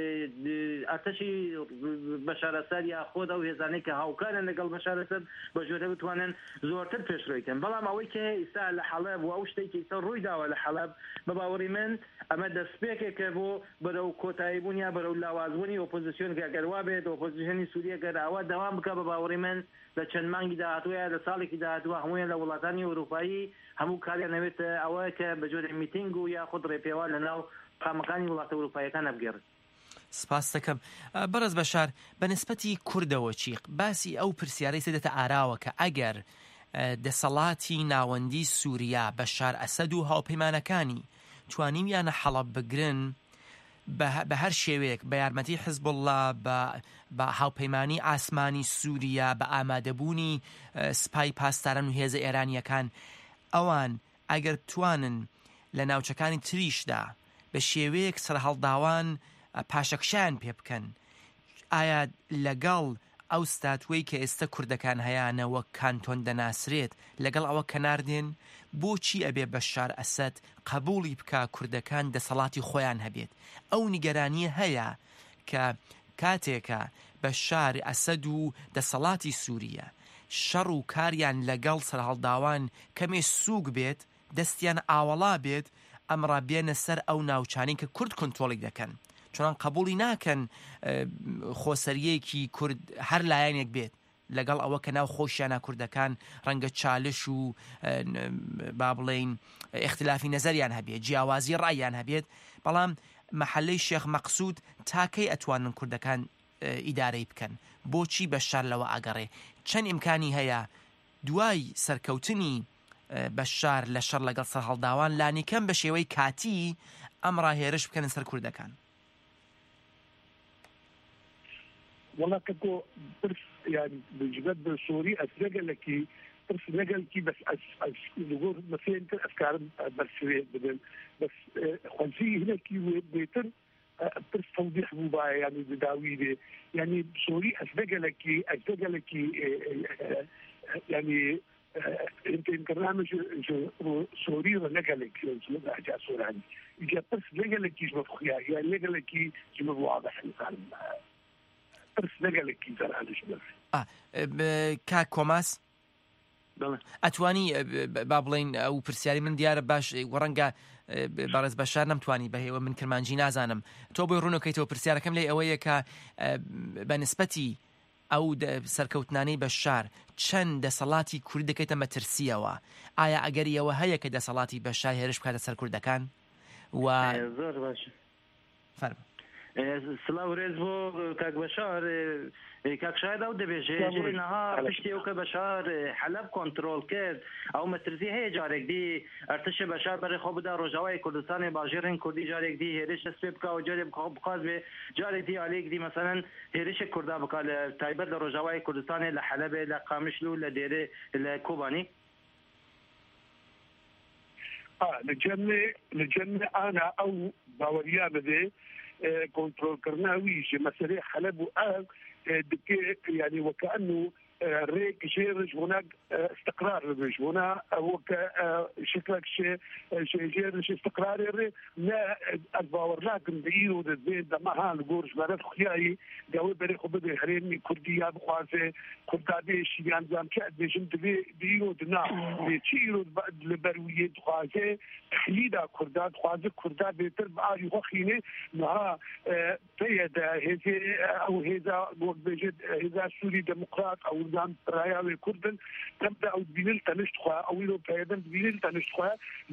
أتشي بشار الأسد يا خود أو هزاني كهاو كان نقل بشار الأسد بجوده بتوانن زورت الفشريكن بلا ما ويك يسأل حلب وأوشتي كيسر رويدا ولا حلب بباوري من أما دسبيك كبو برو كتايبونيا برو لوازوني أوبوزيشن كجوابه أوبوزيشن سوريا كدعوة دوام كباوري من لچن مانگی داهاتویا لسالی که داهاتوه همون لولاتانی اروپایی همون کاری نویت اوه که بجور میتینگو یا خود ریپیوال لناو قامەکانی وڵاتە ئەوروپایەکان ئەبگێڕن. سپاس دەکەم. بەڕێز بەشار بەنسبەتی کوردەوە چی باسی ئەو پرسیارەی سێدەتە ئاراوە کە ئەگەر دەسەڵاتی ناوەندی سووریا بەشار ئەسەد و هاوپەیمانەکانی توانیمیانە حەڵەب بگرن بە هەر شێوەیەک بە یارمەتی حیزب الله بە هاوپەیمانی ئاسمانی سووریا بە ئامادەبوونی سپای پاسداران و هێزە ئێرانیەکان ئەوان ئەگەر توانن لە ناوچەکانی تریشدا بە شێوەیەک سەرهەڵداوان پاشەکشیان پێ بکەن ئایا لەگەڵ ئەو ستاتوەی کە ئێستا کوردەکان هەیەنەوە کانتۆن دەناسرێت لەگەڵ ئەوە کەناردێن بۆچی ئەبێ بەشار ئەسەد قبوڵی بکە کوردەکان دەسەڵاتی خۆیان هەبێت ئەو نیگەرانیە هەیە کە کاتێکە بەشار ئەسەد و دەسەڵاتی سووریا شەڕ و کاریان لەگەڵ سەرهەڵداوان کەمێ سووک بێت دەستیان ئاوەڵا بێت ئەمڕا بێنە سەر ئەو ناوچانی کە کورد کۆنترۆڵی دەکەن چۆن قبولی ناکەن خۆسەریەکی کورد هەر لایەنێک بێت لەگەڵ ئەوە کە ناو خۆشیانە کوردەکان ڕەنگە چالش و با بڵێین اختلافی نەزەریان هەبێت جیاوازی ڕایان هەبێت بەڵام مەحەلەی شێخ مەقسوود تاکەی ئەتوانن کوردەکان ئیدارەی بکەن بۆچی بەشار لەوە ئاگەڕێ چەند ئیمکانی هەیە دوای سەرکەوتنی بەشار لە شەڕ لەگەڵ سەرهەڵداوان لانی کەم بە شێوەی کاتی ئەمڕا هێرش بکەن سەر کوردەکان. والله كنتو برس يعني بالجبد سوري أسرقلكي برس نقلكي بس أس أس نقول مثلا أنت أفكار برسوي بدل بس خلفي هناك بيتر برس توضيح مبايع يعني بداوية يعني سوري أسرقلكي أسرقلكي يعني انت البرنامج سوري ونقلك لهجة سوراني يجي برس نقلك يجمع خيا يعني نقلك يجمع واضح برس نقلك يزرع لجمع اه كا كوماس ئەتوانی با بڵێن ئەو پرسیاری من دیارە باش وەڕەنگە بەڕێز بەشار نەمتوانی بەهێوە من کرمانجی نازانم تۆ بۆی ڕوونەکەیتەوە پرسیارەکەم لێ ئەوەیە کە بە نسبەتی ئەو سەرکەوتنانەی بەشار چەند دەسەڵاتی کوردی دەکەیتە مەترسیەوە ئایا ئەگەریەوە هەیە کە دەسەڵاتی بەشار هێرش بکاتە سەر کوردەکان و زۆر باش فەرموو سلااو ڕێز بۆ کاک بەشار کاک شاید ئەو دەبێژێ نەها پشتی ئەو کە بەشار حەلەب کۆنترۆڵ کرد ئەو مەترسی هەیە جارێک دی ئەرتەشە بەشار بەرێ خۆ بدا ڕۆژاوای کوردستانی باژێڕین کوردی جارێک دی هێرش دەست پێ بکە و جارێک بخواست بێ جارێک دی ئالێک دی مەسەلەن هێرشێک کوردا بکات لە تایبەت لە ڕۆژاوای کوردستانی لە حەلەبێ لە قامشل و لە دێرێ لە کۆبانی لجنة لجنة أنا أو باوريا بدي كنترول كرناوي مسألة حلب وآن يعني وكأنه ريك جيرج هناك استقرار ريج هنا هو شكلك شيء جيرج استقرار لا الباور لكن بيرو الزين ده ما هان الجورج مرات خياي جاوب بريخو بدي هريني كردية بخواسة كرداديش يعني زام كاد بيجن تبي بيرو دنا بيشيرو لبروية خواسة تحليدا كرداد خواسة كرداد بيتر بعاري وخينه مها تيدا هذا أو هذا وقت بيجد هذا سوري ديمقراط أو يان رايا كردن تبدا بينل تنشخوا او يلو بيدن بينل تنشخوا ل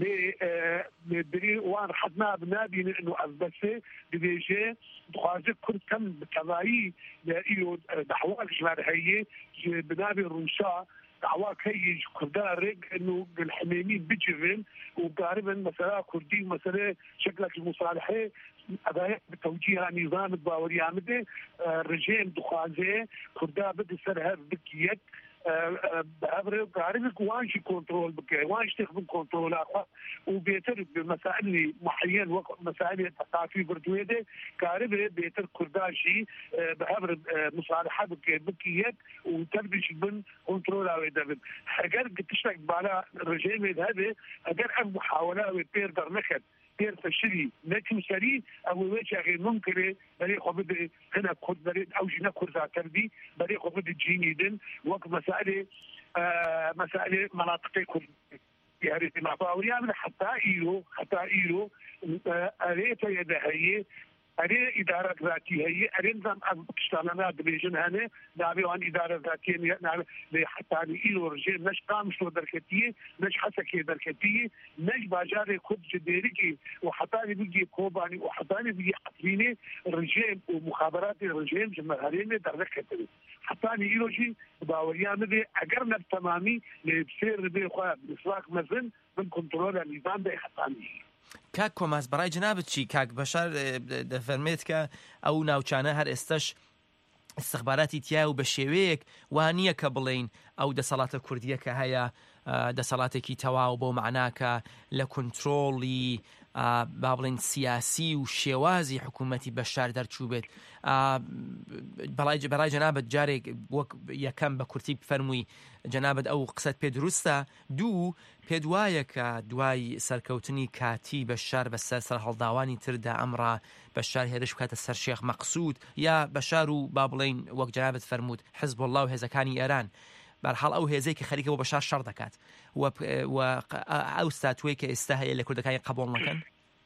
بري وان حدنا بنادي انه اسبسي بيجي دخازه كرد كم بتبعي لايو دحوال جمال هي بنادي الروسا دعواك هي كردارك انه الحميمين بجرن وقاربا مثلا كردي مثلا شكلك المصالحه أداء بتوجيه نظام الباوري عمده رجيم دخازه كردا بدي سرها بكيت بعبر قاربك وانش كنترول بكي وانش تخدم كنترول اخر وبيتر بمسائل محيين وقت مسائل ثقافي بردويده قاربه بيتر كرداشي بعبر مصالحه بكي بكيت وتربش بن كنترول او دبن اگر تشتك على الرجيم هذا اگر ام محاوله وبير درنخد بير تشري نتم سري او وجه غير ممكن بري خبد هنا كود بري او جنا كرزا تربي بري خبد جينيدن وقت مسائل آه مسائل مناطق كرد يعني مع باوريا من حتى ايرو حتى ايرو اريت يدهي اري اداره ذاتيه هي اري نظام اشتغلنا دبيجن هنا نابي وان اداره ذاتيه نابي حتى ايرو رجال مش قامش دركتيه مش حسكي دركتيه مش باجار كود جديركي وحتى بيجي كوباني وحتى بيجي حطيني الرجال ومخابرات الرجال جمهوريين دركتيه حتى ايرو شيء باوريا مدي اجرنا تمامي لبصير بيخوا بسواق مزن من كنترول النظام ده حتى کاک کۆماس بەڕای جنابەت چی کاک بەشار دەفەرمێت کە ئەو ناوچانە هەر ئێستش استخباراتی تیا و بە شێوەیەک وانییە کە بڵین ئەو دەسەڵاتە کوردیە کە هەیە دەسەڵاتێکی تەواو بۆ معناکە لە کنترۆڵی با بڵین سیاسی و شێوازی حکوومەتی بەشار دەرچوو بێت. بەڕای جەنابەت جارێک وەک یەکەم بە کورتی بفەرمووی جەنابەت ئەو قسەت پێ دروستە دوو پێت وایە کە دوای سەرکەوتنی کاتی بەشار بەسەر سەر هەڵداوانی تردا ئەمڕا بەشار هێرش بکاتە سەر شێخ مەقسوود یا بەشار و با بڵین وەک جەنابەت فەرمووت حیزب الله و هێزەکانی ئێران بەرحاڵ ئەو هێزەی کە خەریکە بۆ بەشار شەڕ دەکات و ئەو ستاتوەی کە ئێستا هەیە لە کوردەکانی قبوڵ نەکەن.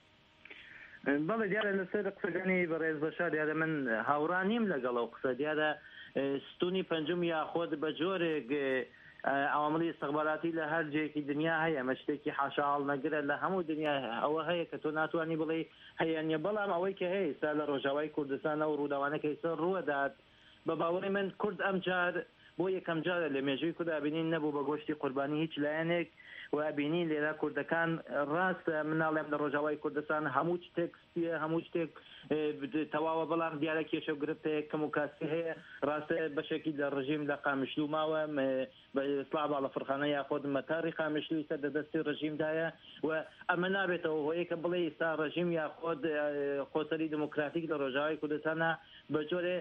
بەڵێ دیارە لەسەر قسەکانی بەڕێز بەشار دیارە من هاوڕانیم لەگەڵ ئەو قسە دیارە ستونی پەنجم یاخۆت بە جۆرێک عواملی استخباراتی لە هەر جێکی دنیا هەیە مە شتێکی حاشا هەڵ نەگرە لە هەموو دنیا ئەوە هەیە کە تۆ ناتوانانی بڵێ هەیەنیە بەڵام ئەوەی کە هەیە ئێستا لە ڕۆژاوای کوردستانە و ڕووداوانەکە ئێستا ڕوەدات بە باوەڕی من کورد ئەم جار بۆ یەکەم جارە لە مێژووی کورد ئابینین نەبوو بە گۆشتی قوربانی هیچ لایەنێک و بینین لێرە کوردەکان ڕاستە مناڵێم لە ڕۆژاوای کوردستان هەموو شتێک هەموو شتێک تەواوە بەڵام دیارە کێشە و گرفتەیە کەم و کاسی هەیە ڕاستە بەشێکی لە ڕژیم لە قامشلو ماوە بە ئیسڵام باڵە فڕخانە یاخۆت مەتاری قامشلوی سەر دەدەستی ڕژیمدایە و ئەمە نابێتەوە هۆیە کە بڵێ ئێستا ڕژیم یاخۆت خۆسەری دموکراتیک لە ڕۆژاوای کوردستانە بە جۆرێ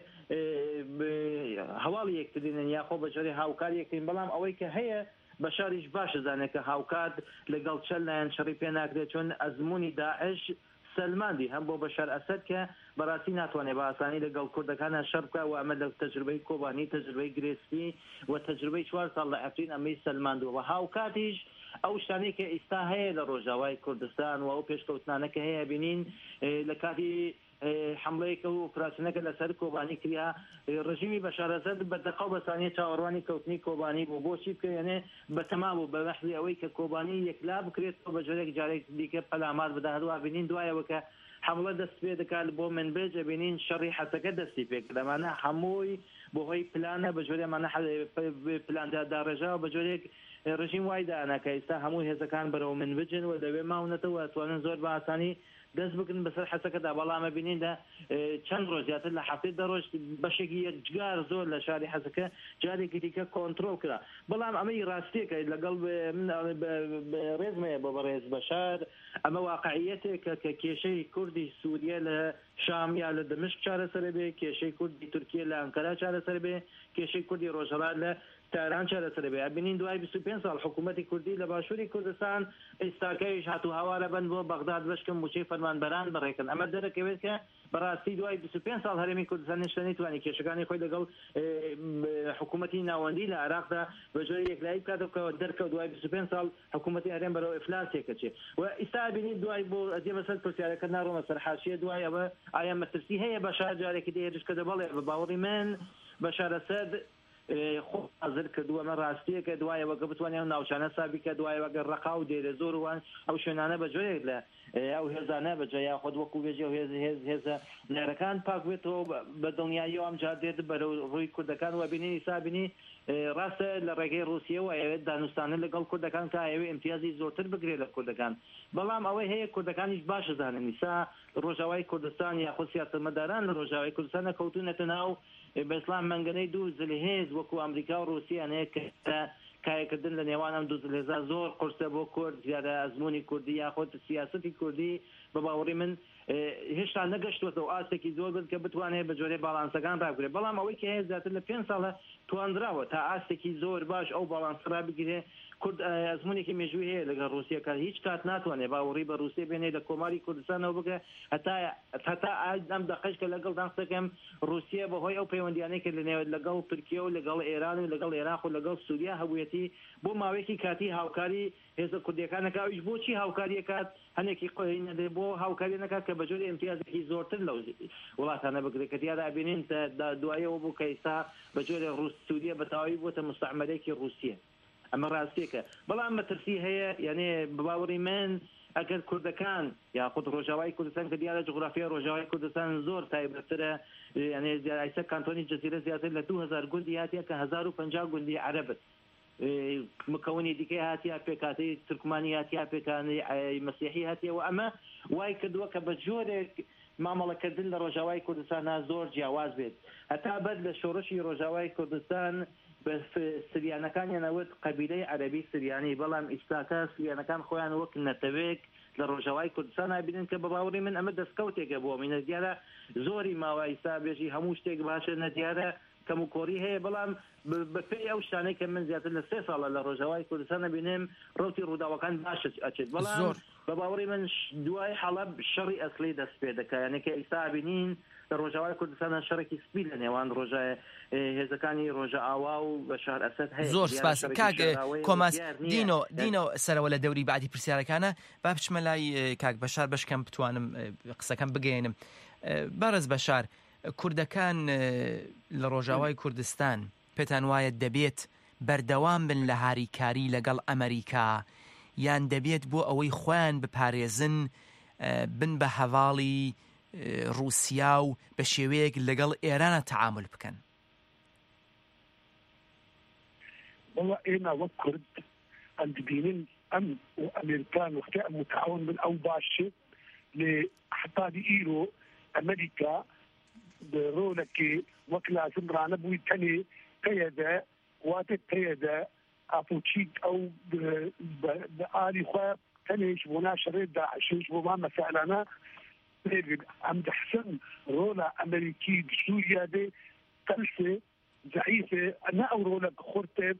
هەواڵی یەکترینن یاخۆ بە جۆرێ هاوکار یەکترین بەڵام ئەوەی کە هەیە بەشاریش باشە زانێت کە هاوکات لەگەڵ چەند لایەن شەڕی پێ ناکرێت چۆن ئەزمموی داعش سلماندی هەم بۆ بەشار ئەسەد کە بەڕاستی ناتوانێت بە ئاسانی لەگەڵ کوردەکانە شەڕ بکات و ئەمە لە تەجربەی کۆبانی تەجربەی گرێسکی و تەجربەی چوار ساڵ لە ئەفرین ئەمەی سلماندووە هاوکاتیش ئەو شتانەی کە ئێستا هەیە لە ڕۆژاوای کوردستان و ئەو پێشکەوتنانە کە هەیە بینین لە کاتی حملەیەکە و ئۆپراسیۆنەکە لەسەر کۆبانی کریا ڕژیمی بەشار ئەسەد بەدقە و بەسانیە چاوەڕوانی کەوتنی کۆبانی بۆ بۆچی بکە یانێ بەتەمام و بە بەحثی ئەوەی کە کۆبانی یەکلا بکرێتەوە بە جۆرێک جارێک دیکە پەلامار بدا هەروە بینین دوایەوە کە حملە دەست پێ دەکات بۆ منبێج ئەبینین شەڕی حەسەکە دەستی پێ کرد ئەمانە هەمووی بۆ هۆی پلانە بە جۆرێمانە پلاندا داڕێژاوە بە جۆرێک ڕژیم وای دانا کە ئێستا هەموو هێزەکان بەرەو من بجن و لەوێ ماونەتەوە توانن زۆر بە ئاسانی دەست بکن بەسەر حەسەکەدا بەڵامە بینیندا چەند ڕۆژ زیاتر لە هەفتەی دە ڕۆژ بەشێکی یەکجار زۆر لە شاری حەسەکە جارێکی دیکە کۆنترۆل کرا بەڵام ئەمەی ڕاستیەکە لەگەڵ ڕێزمەیە بۆ بەڕێز بەشار ئەمە واقعیەتێکە کە کێشەی کوردی سووریە لە شام یا لە دمشق چارەسەر بێ کێشەی کوردی تورکیە لە ئەنکەرا چارەسەر بێ کێشەی کوردی ڕۆژهەڵات لە تاران چارەسەر بێ بینین دوای بیست و پێنج ساڵ حکوومەتی کوردی لە باشووری کوردستان ئێستاکەیش هاتوو هەوارە بن بۆ بەغداد بەشکم موچەی فەرمانبەران بەڕێکن ئەمە دەرەکەوێت کە بەڕاستی دوای بیست و پێنج ساڵ هەرێمی کوردستان نیشتە نەیتوانی کێشەکانی خۆی لەگەڵ حکوومەتی ناوەندی لە عێراقدا بە جۆرە یەکلایی بکاتەوە دەرکەوت دوای بیست و پێنج ساڵ حکوومەتی هەرێم بەرەو ئیفلاسێکە چێ و ئێستا بینین دوای بۆ ئەدێ بەسەر پرسیارەکە ناڕۆمە سەر حاشیە دوای ئەوە ئایا مەترسی هەیە بەشار جارێکی دێرش کە دەبڵێ بە باوەڕی من بەشار ئەسەد خۆ حاضر کردووە ئەمە ڕاستیەکە دوایەوەگە بتوانێت ناوچانە سابیکە دوایەوەگە ڕقا و دێرە زۆروان ئەو شوێنانە بەجۆیەک لە ئەو هێزانە بەجێ یا خۆت وەکو بێژێ و هێز هێز هێزە نێرەکان پاک بێتەوە بە دڵنیاییەوە ئەم جار دێت بەرەو ڕووی کوردەکان و بینی سابینی ڕاستە لە ڕێگەی رووسیە و ئەوێت دانوستانە لەگەڵ کوردەکان کا ئەوێ ئیمتیازی زۆرتر بگرێت لە کوردەکان بەڵام ئەوەی هەیە کوردەکانیش باشە زانن نیسا ڕۆژاوای کوردستان یاخۆ سیاسەتمەداران لە ڕۆژاوای کوردستانە کەوتونەتە ناو بەسلام منگەنەی دوو زلهێز وەکو ئەمریکا و رووسیانەیە کە کایەکردن لە نێوان ئەم دوو زلهێزا زۆر قورسە بۆ کورد زیادە ئەزمموی کوردی یاخۆت سیاسەتی کوردی بە باوەڕی من هێشتا نەگەشتوەوە ئاستێکی زۆر بن کە بتوانێت بە جۆرەی باڵانسەکان ڕابگرێت بەڵام ئەوەی کە هەیە زیاتر لە پێنج ساڵە توانراوە تا ئاستێکی زۆر باش ئەو باڵانسە ڕابگرێت کورد ئەزمموونێکی مێژووی هەیە لەگەڵ رووسیا کار هیچ کات ناتوانێت باوەڕی بە رووسیا بێنێ لە کۆماری کوردستانەوە بگە هەتا هەتا ئەم دەقەش کە لەگەڵ دەستەکەم رووسیا بەهۆی ئەو پەیوەندیانەی کە لەنێوێت لەگەڵ تورکیا و لەگەڵ ئێران و لەگەڵ عێراق و لەگەڵ سووریا هەبوویەتی بۆ ماوەیەکی کاتی هاوکاری هێزە کوردیەکانەکە ئەویش بۆچی هاوکاریە کات هەنێکی قۆی نەدێ بۆ هاوکاری نەکات کە بەجۆری ئیمتیازێکی زۆرتر لەو وڵاتانە بگرێت کە دیارە بینین دوایەوە بوو کە ئێستا بەجۆرە رووس سووریا بەتەواوی بۆتە مستعمەرێکی رووسیە ئەمە ڕاستیەکە بەڵام مەترسی هەیە یعنی بباوەڕی من ئەگەر کوردەکان یاخود ڕۆژاوای کوردستان کە دیارە جغرافیا ڕۆژاوای کوردستان زۆر تایبەترە یعنی ئایسە کانتۆنی جەزیرە زیاتر لە دوو هەزار گوندی هاتیە کە هەزار و پەنجا گوندی عەرەبن مکەونی دیکەی هاتیە پێکاتی تورکمانی هاتیە پێکانی مەسیحی هاتیەوە ئەمە وای کردووە کە بە جۆرێک مامەڵەکردن لە ڕۆژاوای کوردستانە زۆر جیاواز بێت هەتا بەر لە شۆڕشی ڕۆژاوای کوردستان بە سریانەکانیانەوت قەبیلەی عەرەبی سریانی بەڵام ئیستاکە سریانەکان خۆیان وەک نەتەوێک لە ڕۆژاوای کوردستان بینن کە بە باوەڕی من ئەمە دەستکەوتێکە بۆ منە دیارە زۆری ماوای سابێژی هەموو شتێک باشە نەدیارە کەم و کۆری هەیە بەڵام بەپێی ئەو شتانەی کە من زیاتر لە سێ ساڵە لە ڕۆژاوای کوردستان بینم ڕوتی ڕووداوەکان باش ئەچێت بەڵام بە باوەڕی من دوای حەڵەب شەڕی ئەسلی دەست پێ دەکات یعنی کە ئێستا بینین لە ڕۆژاوای کوردستانە شەڕێکی سپی لە نێوان ڕۆژای هێزەکانی ڕۆژە ئاوا و بەشار ئەسەد هەیە زۆر سپاس کاک کۆماس دینۆ دینۆ سەرەوە لە دەوری بعدی پرسیارەکانە با بچمە لای کاک بەشار بەشکەم بتوانم قسەکەم بگەێنم بەڕێز بەشار کوردەکان لە ڕۆژاوای کوردستان پێتان وایە دەبێت بەردەوام بن لە هاریکاری لەگەڵ ئەمریکا یان دەبێت بۆ ئەوەی خۆیان بپارێزن بن بە هەواڵی رووسیا و بە شێوەیەک لەگەڵ ئێرانە تەعامل بکەن والله ئێمە وەک کورد ئەم دبینن ئەم و ئەمریکان وەختە ئەم متعاون بن ئەو باشە لێ حتادی ئیرۆ ئەمریکا ڕۆلەکێ وەک لازم ڕانە بووی تەنێ پێیەدە واتە پێیەدە ئاپۆچیک ئەو ئالی خۆ تەنێش بۆ ناشەڕێت داعشێش بۆ ما مەسائلانە ئەم دەحسن ڕۆلە ئەمریکی سووریا دێ تەلسێ ضعيفة أنا أورولك خورتة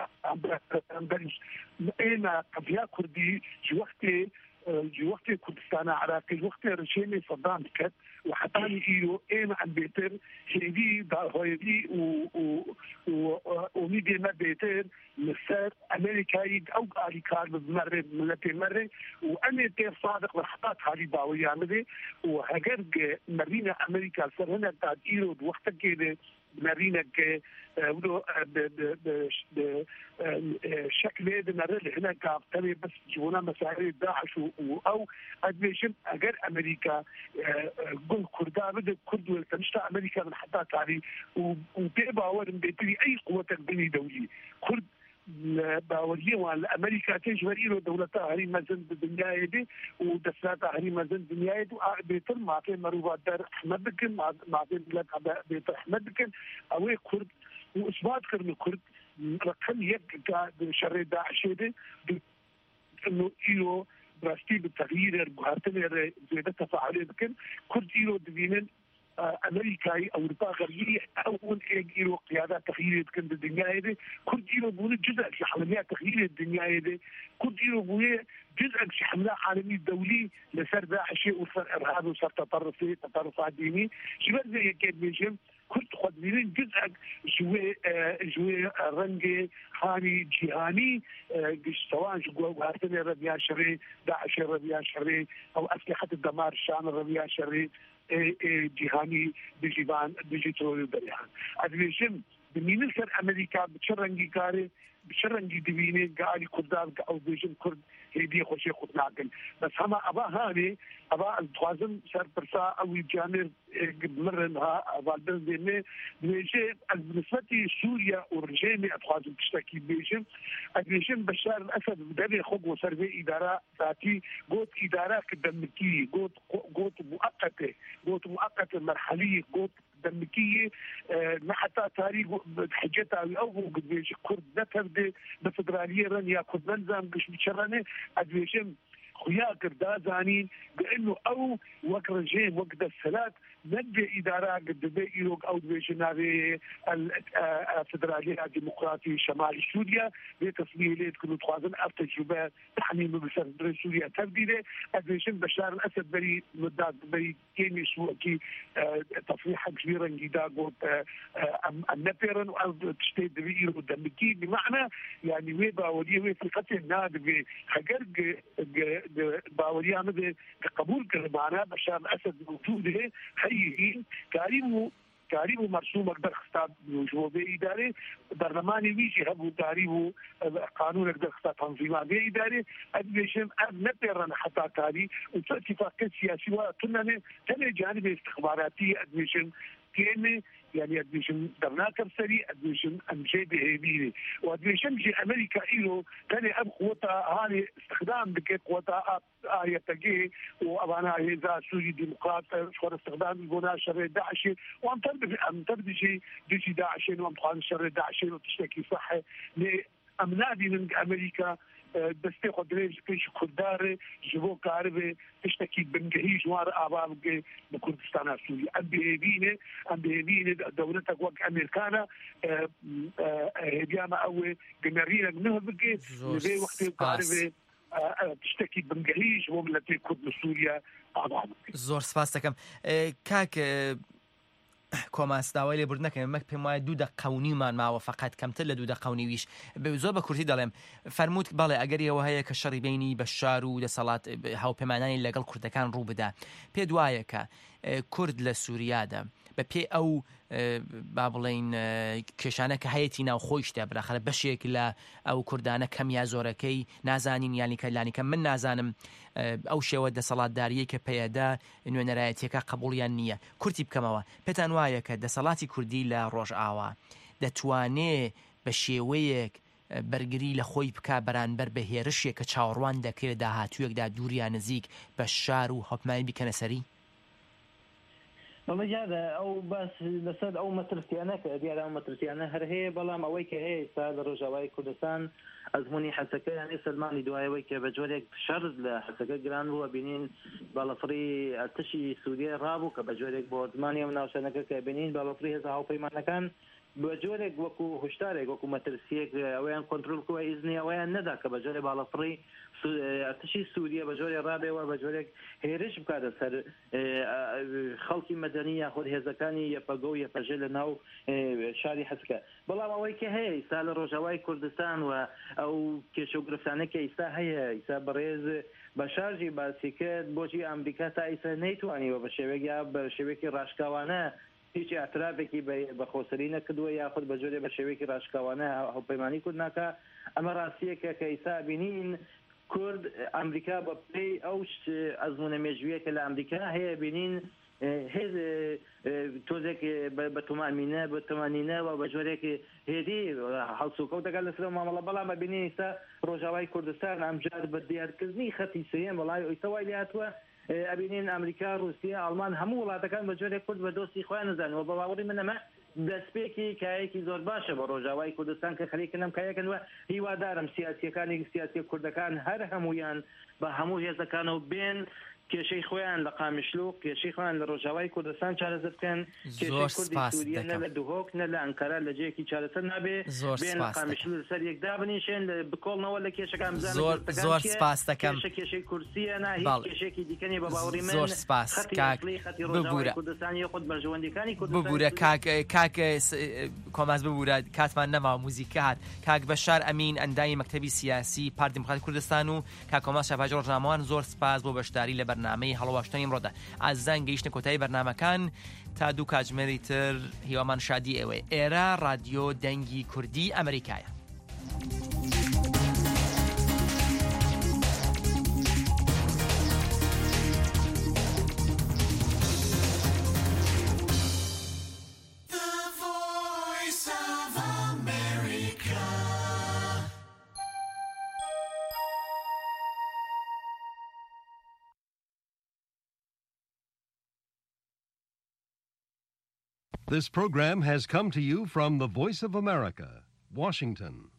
أنا قبيا كردي جوختي جوختي كردستان عراقي جوختي رشيمي صدام كت وحتاني إيو أنا عن بيتر هيدي دا هيدي و و وميدي ما بيتر مسار أمريكاي أو أمريكا بمرة ملتي مرة وأنا تير صادق لحطات هذه باوية عمدي وهجرج مرينا أمريكا صار هنا تاد إيرو وقتها كده مرينا ك ولو شكل هذا مرة هنا كابتني بس جونا مسائل داعش أو أدميشن أجر أمريكا قل كردا بدأ كرد والتمشتا أمريكا من حتى تعري وبيبقى أول بيتري أي قوة بني دولي كرد باوريه وان امريكا تجبر له دولتها هري مزن بالدنيا دي ودساتها هري مزن بالدنيا دي بيتر ما في مروات دار احمد بكن ما في بلاد بيت احمد بكن او كرد واثبات كرم كرد رقم يك شر داعش دي انه ايو براستي بالتغيير بهاتنا زيادة تفاعلية بكن كرد ايو دينين امريكاي او اوروبا غربيه اول ايجيرو قيادات تغيير كند الدنيا هذه كل جيرو بقول جزء في عمليات تغيير الدنيا هذه كل جيرو بقول جزء في حمله عالمي دولي لسر داعش وصار ارهاب وصار تطرفي تطرف ديني شبه زي كيد بيجم كنت قدرين جزء جوي جوي رنجي خاني جهاني سواء جو هاتنا ربيع شري داعش ربيع شري او اسلحه الدمار الشام ربيع شري جهاني بجيبان بجيترول بريان أدريشم بمینە سەر ئەمریکا بچ ڕەنگی کارێ بچ ڕەنگی دبینێ گالی کوردان کە ئەو بێژن کورد هێدی خۆشی خود ناکەن بەس هەما ئەبا هانێ ئەبا ئەتوازم سەر پرسا ئەوی جانێر مرن ها ئەوادن دێنێ دوێژێ ئەس بنسبەتی سووریا و ڕژێمێ ئەتوازم تشتێکی بێژن ئەدوێژن بەشار ئەسەد دەبێ خۆ بۆ سەرێ ئیدارا ذاتی گوت ئیدارا کە دەمکی گوت گوت مؤقتة گوت مؤقتة مرحلية گوت دمكية ما حتى تاريخ حجتها أو قد بيش كرد نتفدي بفدرالية رن يا كرد ننزام قش بشرنة أدويشم خويا كردا زانين بأنه أو وقت رجيم وقت الصلاة نبي إدارة قد بيروك أو بيجنابي الفدرالية الديمقراطية شمال سوريا بتصميم ليت كل توازن التجربة تحميم بسر سوريا تبديله أدريشن بشار الأسد بري مدات بري كيمي سو كي تصريح كبيرا جدا قلت النبيرن أو تشتي بيرو دمكي بمعنى يعني ويبا ودي وي في قتل ناد بحجر باوريا مده قبول كرمانا بشار الأسد موجوده هي كريم كريم مرسوم اقدر خطاب جوابي اداري برلماني ويجي هبو تعريبه قانون اقدر خطاب تنظيمات اداري ادميشن نبرن حتى تالي واتفاق سياسي وكنا تاني جانب استخباراتي ادميشن كيني يعني ادميشن درناكر سري ادميشن امشي بهيبيني وادميشن جي امريكا إلو تاني اب قوتا هاني استخدام بكي قوتا آية تجي وأبانا هذا سوري ديمقراط شغل استخدام البناء شر داعش وأم تبدي أم تبدي شيء ديجي داعش وأم قان شر داعش وتشتكي صح لأمنادي من أمريكا دستي قدريج كيش كردار جبو كاربه تشتكي بنجهيج وار أباب بكردستان السوري أم بهبينه أم بهبينه دولتك وقت أمريكانا هديانا أول جمارينا منه بقى لذي وقت كاربه تشتكي بنجهيج وملتي كرد سوريا أعضاء زۆر سپاس دەکەم کاک کۆماس داوای لێبوردن نەکەم مەک پێم وایە دوو دەقە و نیومان ماوە فەقەت کەمتر لە دوو دەقە و نیویش زۆر بە کورتی دەڵێم فەرمووت بەڵێ ئەگەر ئەوە هەیە کە شەڕی بینی بەشار و دەسەڵات هاوپەیمانانی لەگەڵ کوردەکان ڕوو بدە پێ دوایە کە کورد لە سووریادا بە پێ ئەو با بڵێن کێشانە کە هەیەی ناوخۆیشتە بەراخەرە بەشێک لە ئەو کوردانە کەم یا زۆرەکەی نازانین یانی کە لانیکە من نازانم ئەو شێوە دەسەڵاتداریە کە پێیەدا نوێنەرایەتیەکە قبوڵیان نییە کورتی بکەمەوە پێتان وایە کە دەسەڵاتی کوردی لە ڕۆژئاوا دەتوانێت بە شێوەیەک بەرگری لە خۆی بکە بەرانبەر بە هێرشێک کە چاوەڕوان دەکرێت داهاتوویەکدا دووریان نزیک بە شار و هەڵپمانی بیکەنە سەری والله جاده او بس لسد او مترسيانه كديال او مترسيانه هر هي بلا ما ويك هي سال رجواي كردستان ازموني حسكه يعني سلماني دواي ويك بجولك شر لحسكه جران هو بينين بالفري التشي سوريا رابو كبجولك بودمانيا مناوشنك كبينين بالفري هذا هو في مكان بجولك وكو هشتارك وكو مترسيك اوان كنترول كو اذني اوان ندا كبجولك بالفري التشي سوريا بجولك رابو وبجولك هيرش بكذا سر خلقي مدنيه خود هزكاني يفقو يفجل ناو شاري حسكه بلا ما ويك هي سال رجواي كردستان و او كشوغرفسانه كيسا هي يسا بريز بشارجي باسيكت بوجي امريكا تا ايسا نيتواني وبشويغا بشويكي راشكاوانه هیچ اعترافێکی بە خۆسەری نەکردووە یاخود بە جۆرێ بە شێوەیەکی ڕاشکاوانە هەڵپەیمانی کورد ناکە ئەمە ڕاستیەکە کە ئیسا بینین کورد ئەمریکا بە پێی ئەو ئەزمونە مێژوویە کە لە ئەمریکا هەیە بینین هێز تۆزێک بە تومانینە بە تۆمانینەوە بە جۆرێکی هێدی هەڵسوکەوتەکە لەسەر مامەڵە بەڵام بینین ئیسا ڕۆژاوای کوردستان ئەمجار بە دیارکردنی خەتی سێیەم وڵای ئیسەوای لاتوە ئەبینین ئەمریکا رووسیا ئەڵمان هەموو وڵاتەکان بە جۆرێک کورد بە دۆستی خۆیان نزانەوە بە باوەڕی منەمە دەستپێکی کایەکی زۆر باشە بە ڕۆژاوای کوردستان کە خەریکەنم کایەکەنوە هیوادارم سیاسیەکانی سیاسی کوردەکان هەر هەمویان بە هەموو هێزەکانەوە بێن کێشەی خۆیان لە قامیشلوق کێشەی خۆیان لە ڕۆژاوای کوردستان چارەسەر بکەن کێشەی کوردی سووریا نە لە دوهۆک نە لە ئەنکارا لە جێیەکی چارەسەر نابێ بێن لە قامیشلو لەسەر یەکدا بنیشێن بکۆڵنەوە لە کێشەکان بزانن زۆر سپاس دەکەم کێشەی کورسیە نا هیچ کێشێکی دیکەنی بە باوەڕی من زۆر سپاس کاک ببوورە کوردستانی خۆت بەرژەوەندەکانی کوردستان ببوورە کاک کاک کۆماس ببوورە کاتمان نەما موزیکە هات کاک بەشار ئەمین ئەندامی مەکتەبی سیاسی پارتی دموکراتی کوردستان و کاک کۆماس شەفاجی ڕۆژنامەوان زۆر سپاس بۆ بەشداری لە بەرنامەی هەڵەواشتنی ڕۆدا ئازان گەیشتە کۆتایی بەرنامەکان تا دوو کاتژمێری تر هیوامان شادی ئێوەی ئێرە رادیۆ دەنگی کوردی ئەمریکایە. This program has come to you from the Voice of America, Washington.